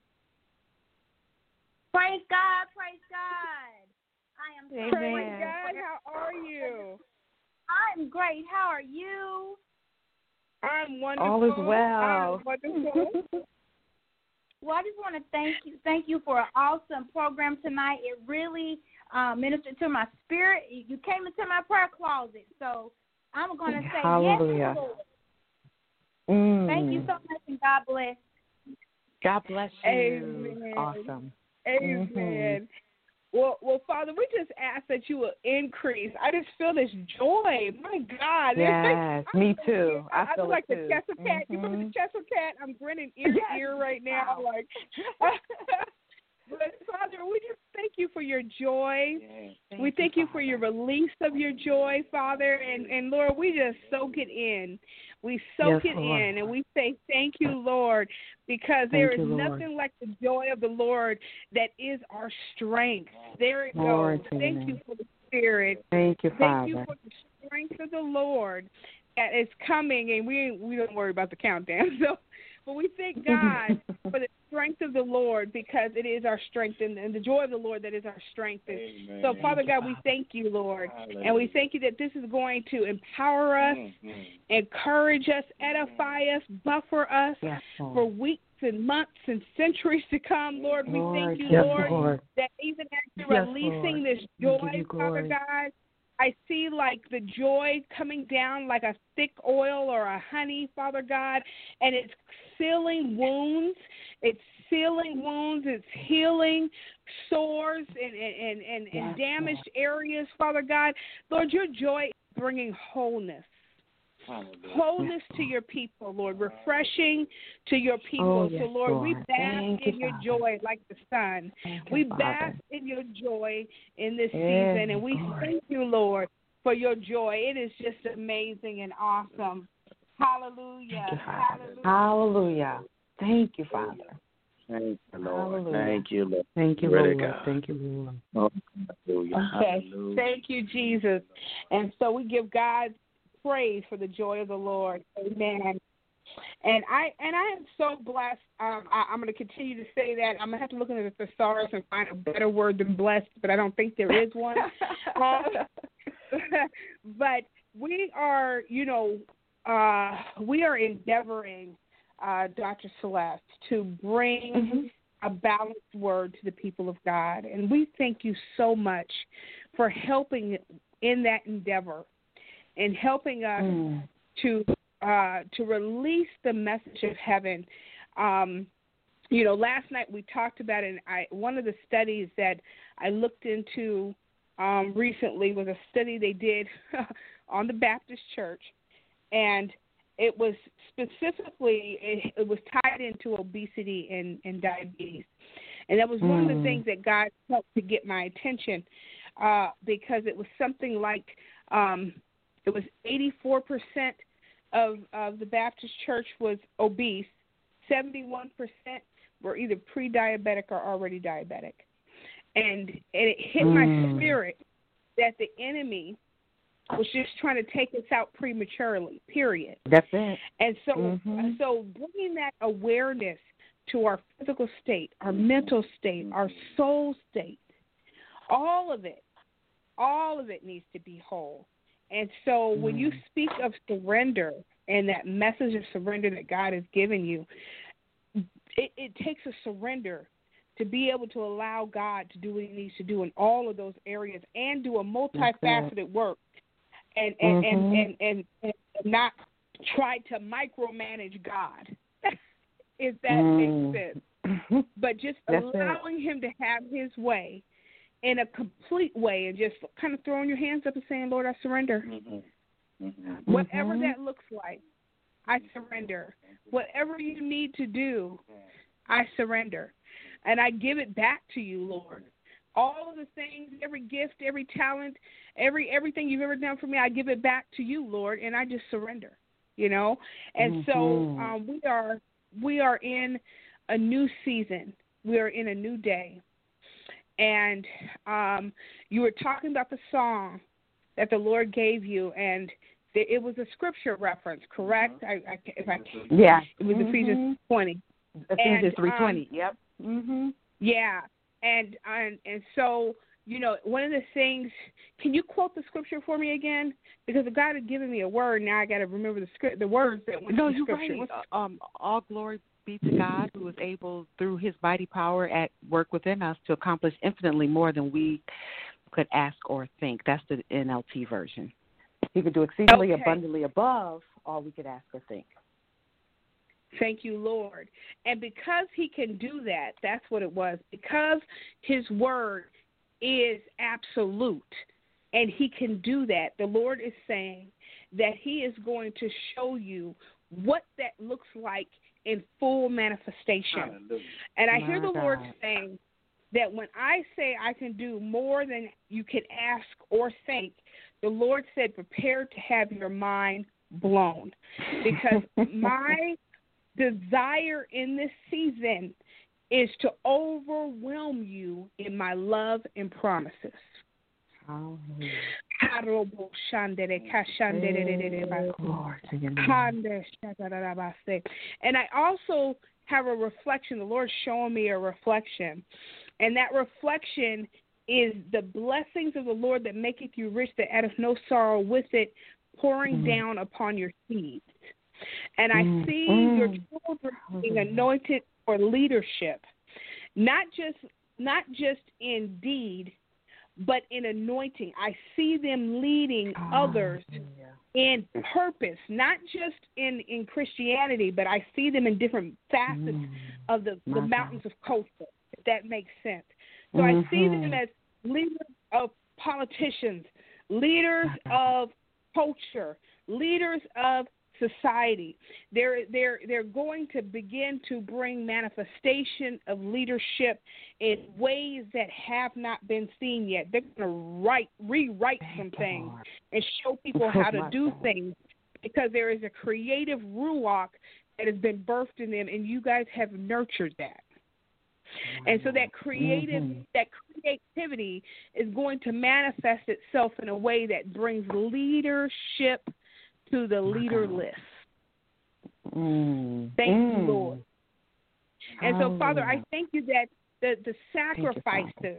Praise God, praise God. I am so Praise God. How are you? I'm great. How are you? I'm wonderful. All is well. I'm wonderful. Well, I just want to thank you, thank you for an awesome program tonight. It really uh, ministered to my spirit. You came into my prayer closet, so I'm going to say Hallelujah. yes, Lord. Mm. Thank you so much, and God bless. God bless you. Amen. Awesome. Amen. Mm-hmm. Well, well, Father, we just ask that you will increase. I just feel this joy. My God. Yes, me too. I, I feel feel like it too. the Cheshire Cat. Mm-hmm. You remember the Cheshire Cat? I'm grinning ear to yes. ear right now. Wow. Like, but Father, we just thank you for your joy. Thank we thank you, you for your release of your joy, Father. And, and Lord, we just soak it in. We soak yes, it Lord. in, and we say thank you, Lord, because thank there is you, nothing Lord. like the joy of the Lord that is our strength. There it Lord, goes. Thank you for the Spirit. Thank you, Thank Father. you for the strength of the Lord that is coming, and we we don't worry about the countdown. So, but we thank God for the strength of the Lord because it is our strength, and, and the joy of the Lord that is our strength. And so, Father God, we thank you, Lord, Hallelujah. And we thank you that this is going to empower us, mm-hmm. encourage us, edify us, buffer us yes, for weeks and months and centuries to come, Lord. We Lord, thank you, yes, Lord, Lord, that even as you're yes, releasing Lord. this joy, Father God, I see like the joy coming down like a thick oil or a honey, Father God, and it's sealing wounds. It's sealing wounds. It's healing sores and, and, and, yes, and damaged Lord. areas, Father God. Lord, your joy is bringing wholeness. Wholeness to your people, Lord. Refreshing to your people. Oh, yes, so, Lord, Lord. we bask Thank in you, your Father. joy like the sun. Thank We you, bask Father. in your joy in this yes, season, and we Lord. thank you, Lord, for your joy. It is just amazing and awesome. Hallelujah. Thank you, Father. Hallelujah. Hallelujah. Thank you, Father. Thank you, Lord. Hallelujah. Thank you, Lord. Thank you, Glory to Lord. God. Thank you, Lord. Oh, hallelujah. Okay. Hallelujah. Thank you, Jesus. And so we give God praise for the joy of the Lord. Amen. And I and I am so blessed. Um, I, I'm going to continue to say that. I'm going to have to look into the thesaurus and find a better word than blessed, but I don't think there is one. um, but we are, you know, uh, we are endeavoring, uh, Doctor Celeste, to bring mm-hmm. a balanced word to the people of God. And we thank you so much for helping in that endeavor and helping us mm. to uh, to release the message of heaven. Um, you know, last night we talked about it. And I, one of the studies that I looked into um, recently was a study they did on the Baptist Church, and it was specifically, it, it was tied into obesity and, and diabetes. And that was one mm. of the things that God helped to get my attention uh, because it was something like um, it was eighty-four percent of, of the Baptist Church was obese, seventy-one percent were either pre-diabetic or already diabetic. And, and it hit mm. my spirit that the enemy was just trying to take us out prematurely, period. That's it. And so, mm-hmm. so bringing that awareness to our physical state, our mental state, our soul state, all of it, all of it needs to be whole. And so when you speak of surrender and that message of surrender that God has given you, it, it takes a surrender to be able to allow God to do what he needs to do in all of those areas and do a multifaceted work and and, mm-hmm. and, and, and, and not try to micromanage God, if that mm. makes sense. But just That's allowing it. him to have his way in a complete way and just kind of throwing your hands up and saying, Lord, I surrender. Mm-hmm. Mm-hmm. Whatever that looks like, I surrender. Whatever you need to do, I surrender. And I give it back to you, Lord. All of the things, every gift, every talent, every everything you've ever done for me, I give it back to you, Lord, and I just surrender, you know. And mm-hmm. so um, we are we are in a new season. We are in a new day. And um, you were talking about the song that the Lord gave you, and it was a scripture reference, correct? Mm-hmm. I, I, if I, yeah. It was mm-hmm. Ephesians twenty. Ephesians three twenty, um, yep. Mm-hmm. Yeah. And, and and so, you know, one of the things, can you quote the scripture for me again? Because God had given me a word, now I got to remember the script, the words that went no, to the you're scripture. Right. Um, all glory be to God, who is able, through his mighty power at work within us, to accomplish infinitely more than we could ask or think. That's the N L T version. He could do exceedingly okay. abundantly above all we could ask or think. Thank you, Lord. And because he can do that, that's what it was, because his word is absolute and he can do that, the Lord is saying that he is going to show you what that looks like in full manifestation. Hallelujah. And I My hear the God. Lord saying that when I say I can do more than you can ask or think, the Lord said, prepare to have your mind blown. Because my desire in this season is to overwhelm you in my love and promises. Oh. And I also have a reflection. The Lord's showing me a reflection. And that reflection is the blessings of the Lord that maketh you rich, that addeth no sorrow with it, pouring mm. down upon your seeds. And I mm. see mm. your children being anointed for leadership, not just not just in deed, but in anointing. I see them leading oh, others yeah. in purpose, not just in, in Christianity, but I see them in different facets mm. of the, the mountains of culture, if that makes sense. So mm-hmm. I see them as leaders of politicians, leaders of culture, leaders of society. They're they're they're going to begin to bring manifestation of leadership in ways that have not been seen yet. They're going to write rewrite some things and show people how to do things, because there is a creative ruach that has been birthed in them, and you guys have nurtured that. And so that creative, mm-hmm. that creativity is going to manifest itself in a way that brings leadership to the leaderless. Mm. Thank mm. you, Lord. And so, Father, I thank you that the, the sacrifices you,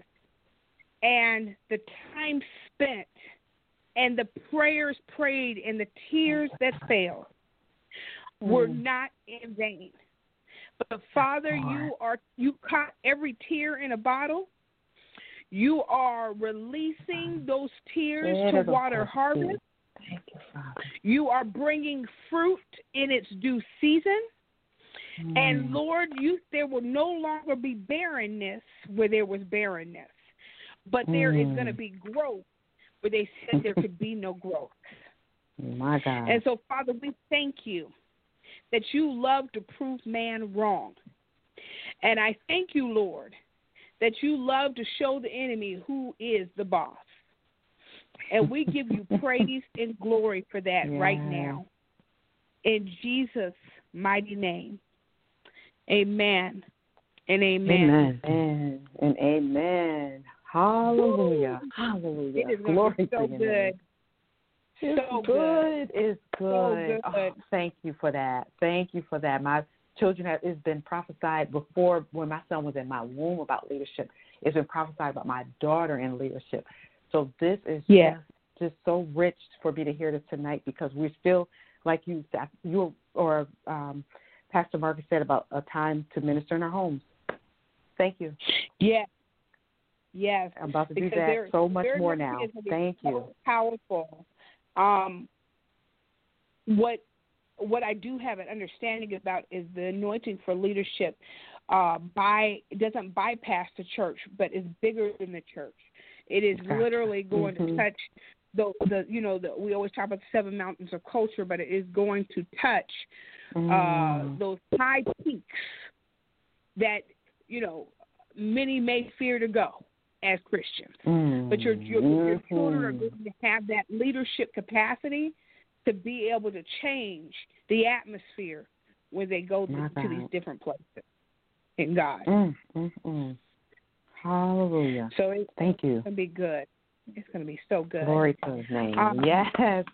and the time spent and the prayers prayed and the tears that fell mm. were not in vain. But Father, you are you caught every tear in a bottle. You are releasing those tears to water harvest. Thank you, Father. You are bringing fruit in its due season. Mm. And Lord, you there will no longer be barrenness where there was barrenness. But there mm. is going to be growth where they said there could be no growth. My God. And so, Father, we thank you that you love to prove man wrong. And I thank you, Lord, that you love to show the enemy who is the boss. And we give you praise and glory for that yeah. right now. In Jesus' mighty name. Amen and amen. Amen and amen. Hallelujah. Woo. Hallelujah. It is Glory so to good. Name. It's so good. good. It's good. So good. Oh, thank you for that. Thank you for that. My children have it's been prophesied before when my son was in my womb about leadership. It's been prophesied about my daughter in leadership. So this is yeah. just, just so rich for me to hear this tonight because we're still, like you you or um, Pastor Marcus said about a time to minister in our homes. Thank you. Yes. Yes. I'm about to do because that there, so much there more now. Thank so you. Powerful. Um, what what I do have an understanding about is the anointing for leadership. Uh, by it doesn't bypass the church, but is bigger than the church. It is Okay. literally going mm-hmm. to touch the the you know the, we always talk about the seven mountains of culture, but it is going to touch mm. uh, those high peaks that you know many may fear to go as Christians. Mm. But your your, mm-hmm. your children are going to have that leadership capacity to be able to change the atmosphere when they go to, to these different places in God. Mm, mm, mm. Hallelujah. So it, thank you. It's going to be good. It's going to be so good. Glory to His name. Um, yes.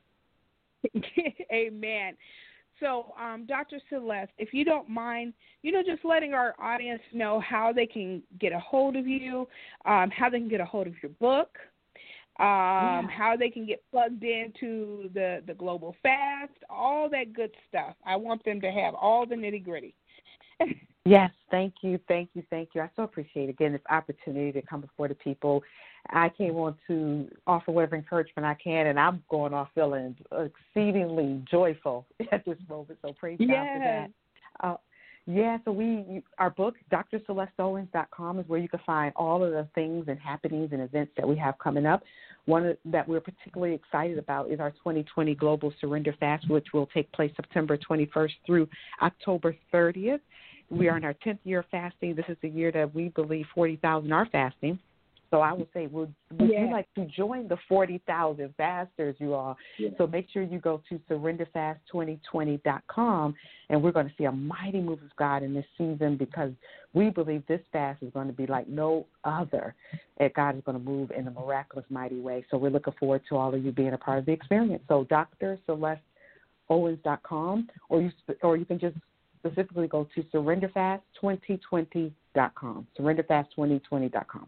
Amen. So, um, Doctor Celeste, if you don't mind, you know, just letting our audience know how they can get a hold of you, um, how they can get a hold of your book, um, yeah. how they can get plugged into the, the Global Fast, all that good stuff. I want them to have all the nitty-gritty. Yes, thank you, thank you, thank you. I so appreciate, again, this opportunity to come before the people. I came on to offer whatever encouragement I can, and I'm going off feeling exceedingly joyful at this moment, so praise yes. God for that. Uh, yeah, so we, our book, D R Celeste Owens dot com, is where you can find all of the things and happenings and events that we have coming up. One that we're particularly excited about is our twenty twenty Global Surrender Fast, which will take place September twenty-first through October thirtieth. We are in our tenth year of fasting. This is the year that we believe forty thousand are fasting. So I would say, would, would yeah. you like to join the forty thousand fasters, you all? Yeah. So make sure you go to surrender fast twenty twenty dot com, and we're going to see a mighty move of God in this season because we believe this fast is going to be like no other, and God is going to move in a miraculous, mighty way. So we're looking forward to all of you being a part of the experience. So D R Celeste Owens dot com, or you, or you can just specifically go to surrender fast twenty twenty dot com, surrender fast twenty twenty dot com.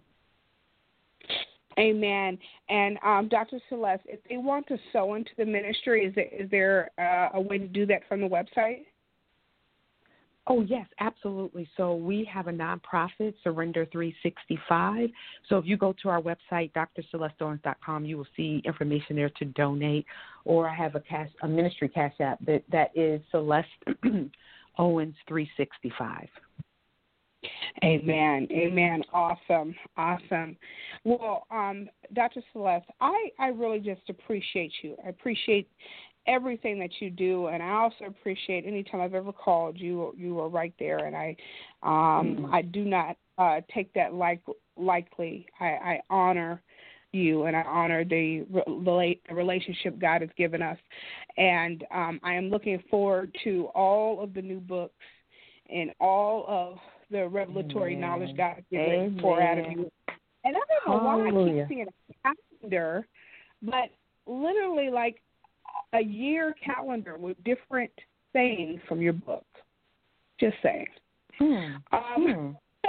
Amen. And um, Doctor Celeste, if they want to sow into the ministry, is there, is there uh, a way to do that from the website? Oh, yes, absolutely. So we have a nonprofit, Surrender three sixty-five. So if you go to our website, D R Celeste Owens dot com, you will see information there to donate. Or I have a cash, a ministry cash app that, that is Celeste Owens three sixty-five. Amen. Amen. Awesome. Awesome. Well, um, Doctor Celeste, I, I really just appreciate you. I appreciate everything that you do, and I also appreciate any time I've ever called you, you were right there, and I um, mm-hmm. I do not uh, take that like, lightly. I, I honor you, and I honor the, the relationship God has given us, and um, I am looking forward to all of the new books and all of the revelatory Amen. knowledge God is getting to pour out of you. And I don't know why I keep seeing a calendar, but literally like a year calendar with different sayings from your book. Just saying. Hmm. Um, hmm.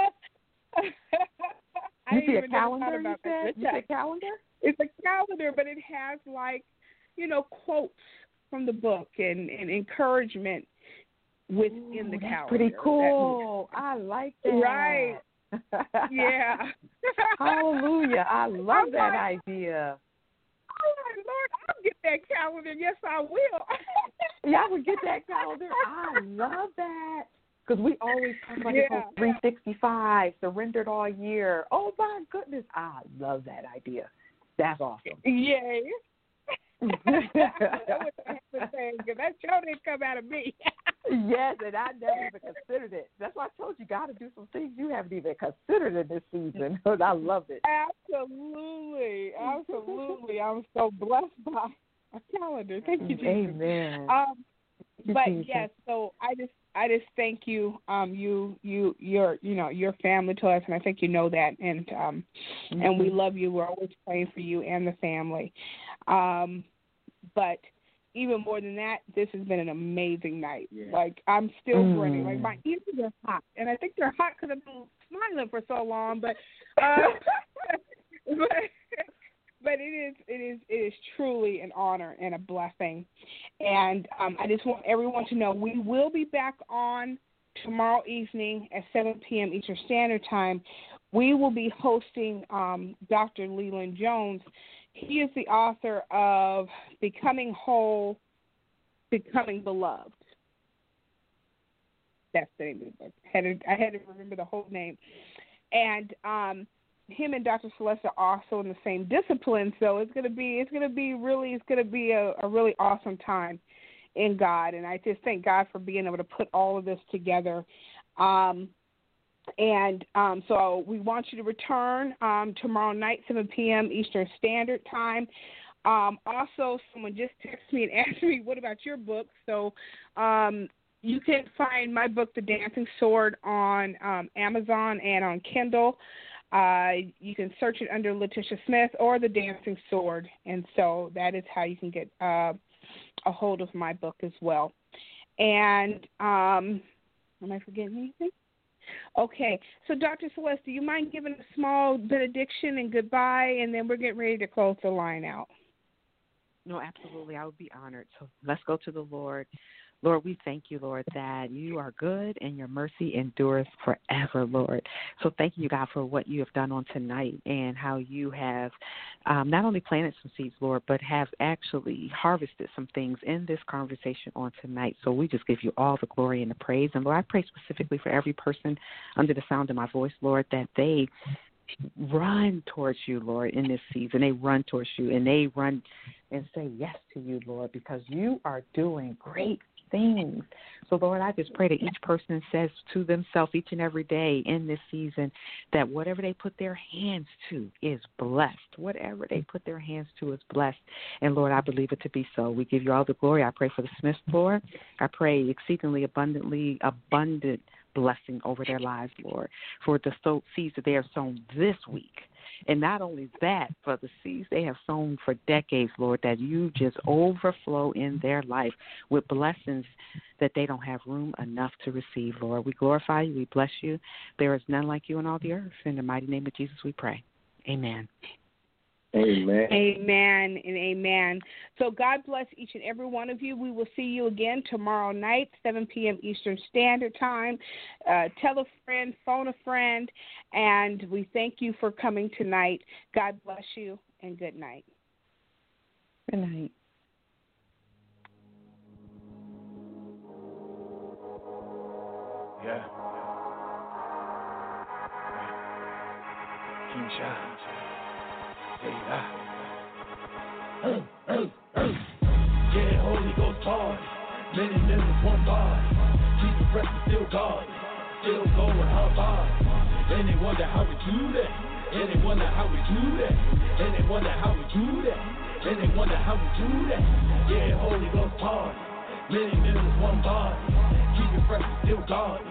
I You see a even never thought calendar, you about said? that. You said calendar? It's a calendar, but it has like, you know, quotes from the book and, and encouragement within Ooh, the that's calendar. pretty cool. That, I like that. Right. Yeah. Hallelujah. I love I'm that like, idea. Oh, my Lord, I'll get that calendar. Yes, I will. Yeah, I would get that calendar. I love that. Because we always talk about Yeah. this whole three sixty-five, surrendered all year. Oh, my goodness. I love that idea. That's awesome. Yay. That's what I have to say, because that show didn't come out of me. Yes, and I never even considered it. That's why I told you, got to do some things you haven't even considered in this season. I love it. Absolutely. Absolutely. I'm so blessed by a calendar. Thank you, Jesus. Amen. Um, but Jesus. yes, so I just I just thank you, um, you you your you know, your family to us, and I think you know that, and um mm-hmm. and we love you. We're always praying for you and the family. Um but even more than that, this has been an amazing night. Yeah. Like, I'm still mm. grinning. Like, my ears are hot. And I think they're hot because I've been smiling for so long. But, uh, but, but it is it is it is truly an honor and a blessing. And um, I just want everyone to know we will be back on tomorrow evening at seven p.m. Eastern Standard Time. We will be hosting um, Doctor Leland Jones. He is the author of Becoming Whole, Becoming Beloved. That's the name of the book. I had to, I had to remember the whole name. And um, him and Doctor Celeste are also in the same discipline, so it's gonna be it's gonna be really it's gonna be a, a really awesome time in God. And I just thank God for being able to put all of this together. Um, And um, so we want you to return um, tomorrow night, seven p.m. Eastern Standard Time. Um, also, someone just texted me and asked me, what about your book? So um, you can find my book, The Dancing Sword, on um, Amazon and on Kindle. Uh, you can search it under Letitia Smith or The Dancing Sword. And so that is how you can get uh, a hold of my book as well. And um, am I forgetting anything? Okay, so Doctor Celeste, do you mind giving a small benediction and goodbye, and then we're getting ready to close the line out? No, absolutely. I would be honored. So let's go to the Lord. Lord, we thank you, Lord, that you are good and your mercy endures forever, Lord. So thank you, God, for what you have done on tonight and how you have um, not only planted some seeds, Lord, but have actually harvested some things in this conversation on tonight. So we just give you all the glory and the praise. And, Lord, I pray specifically for every person under the sound of my voice, Lord, that they run towards you, Lord, in this season. They run towards you, and they run and say yes to you, Lord, because you are doing great things. So, Lord, I just pray that each person says to themselves each and every day in this season that whatever they put their hands to is blessed. Whatever they put their hands to is blessed. And, Lord, I believe it to be so. We give you all the glory. I pray for the Smiths, Lord. I pray exceedingly abundantly, abundant blessing over their lives, Lord, for the so- seeds that they have sown this week. And not only that, but the seeds they have sown for decades, Lord, that you just overflow in their life with blessings that they don't have room enough to receive, Lord. We glorify you. We bless you. There is none like you on all the earth. In the mighty name of Jesus we pray. Amen. Amen. Amen and amen. So God bless each and every one of you. We will see you again tomorrow night, seven p.m. Eastern Standard Time. Uh, tell a friend, phone a friend, and we thank you for coming tonight. God bless you, and good night. Good night. Yeah. King Shine. Hey, ah. Hey, hey, hey. Yeah, Holy Ghost party. Many members, one body. Keep the breath still God. Still going hard body. And they wonder how we do that. And they wonder how we do that. And they wonder how we do that. And they wonder how we do that. Yeah, Holy Ghost party. Many members, one body. Keep your breath still God.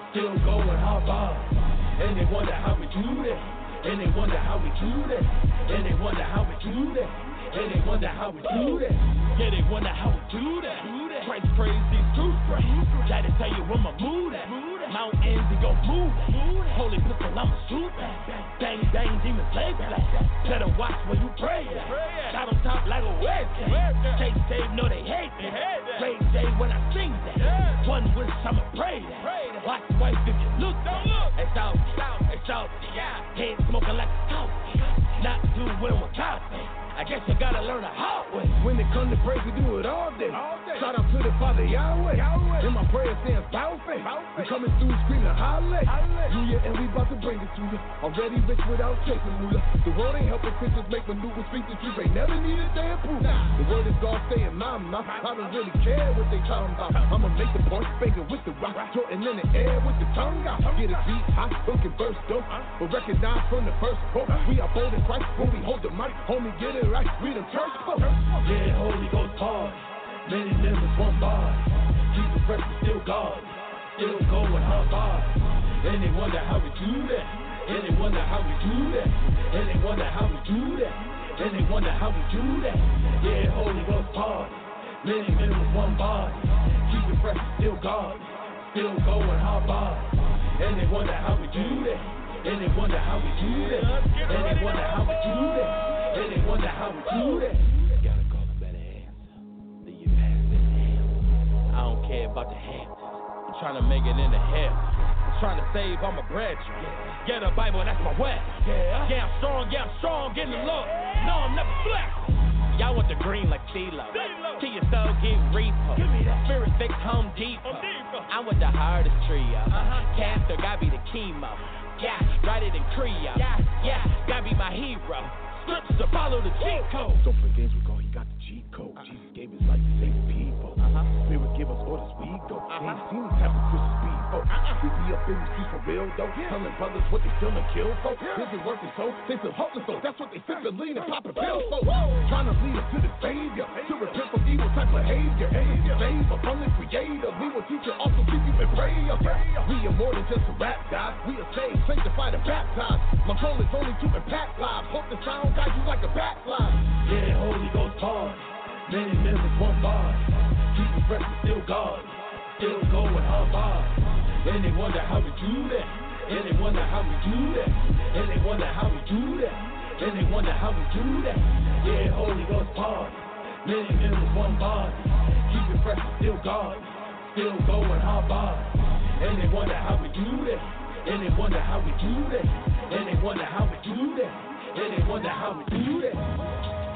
still going hard bar. And they wonder how we do that. And they wonder how we do that. And they wonder how we do that. And they wonder how we do that. Yeah, they wonder how we do that. Christ praise these truth breaks. Gotta tell you where my mood at. Mountains, we gon' move it. Holy pistol, I'ma shoot that. Dang, dang, demons lay black. Better watch when you pray that. Shot on top like a webcam. Chase Dave, know they hate that. Ray J when I sing that. One wish, I'ma pray that. Watch the wife if you look that. It's out, it's out. Head smoking like a cow. Not doing with coffee. I guess you gotta learn the hard way. When it comes to praise, we do it all day. All day. Shout out to the Father Yahweh. Yahweh. In my prayer stands bow faith. We coming through screaming hallelujah. Hallelujah, and we about to bring it to you. Already rich without chasing moolah. The world ain't helping Christians make maneuver, speak the truth. They never needed their proof. The word is God stay in my mouth. I don't really care what they talking about. I'ma make the point, banging with the rock, Jordan in the air with the tongue out. Get a beat hot, looking burst dope. But recognize from the first quote, we are bold in Christ when we hold the mic. Homie, get it right, we the church folk. Yeah, Holy Ghost hard. Many members, one body. Jesus Christ is still God. Still going hard bar. And they wonder how we do that. And they wonder how we do that. And they wonder how we do that. And they wonder how we do that. Yeah, Holy Ghost hard. Many members, one body. Jesus Christ is still God. Still going hard bar. And they wonder how we do that. And they wonder how we do that. And they wonder how we do that. And they wonder how we do that. Gotta call a better answer. Do you pass this hand? I don't care about the hands. I'm trying to make it in the hell. I'm trying to save all my brethren. Get a Bible, that's my weapon. Yeah, I'm strong, yeah, I'm strong in the Lord. No, I'm never flat. Y'all want the green like CeeLo. Till your soul get repo. Spirit thick Home Depot. I want the hardest trio. Cancer, gotta be the chemo. Yeah, write it in Creole. Yeah, yeah, gotta be my hero. Scripts to follow the G code. Don't play games with God, he got the G code. Uh-huh. Jesus gave his life to save people. Uh-huh. Spirit give us orders, we go. Uh-huh. Ain't seen these type of Christian speedboat. Uh-uh. We be up in the streets for real though. Yeah. Telling brothers what they feel and kill folks. Yeah. Busy working so they feel hopeless though. That's what they sipping, lean and popping pills for. Trying to lead us to the Savior, to repent from evil type behavior. And if you save us from the Creator, we will teach you, also keep you in prayer. We are more than just a rap guys. We are saved, sanctified, and baptized. My goal is only to impact lives. Hope the sound guide you like a backslide. Yeah, Holy Ghost hard. Many members, one body. Jesus Christ is still God. Still going hard bar. And they wonder how we do that. And they wonder how we do that. And they wonder how we do that. And they wonder how we do that. Yeah, Holy Ghost hard. Many members, one body. Jesus Christ is still God. Still going hard bar. And they wonder how we do that. And they wonder how we do that. And they wonder how we do that. And they wonder how we do that.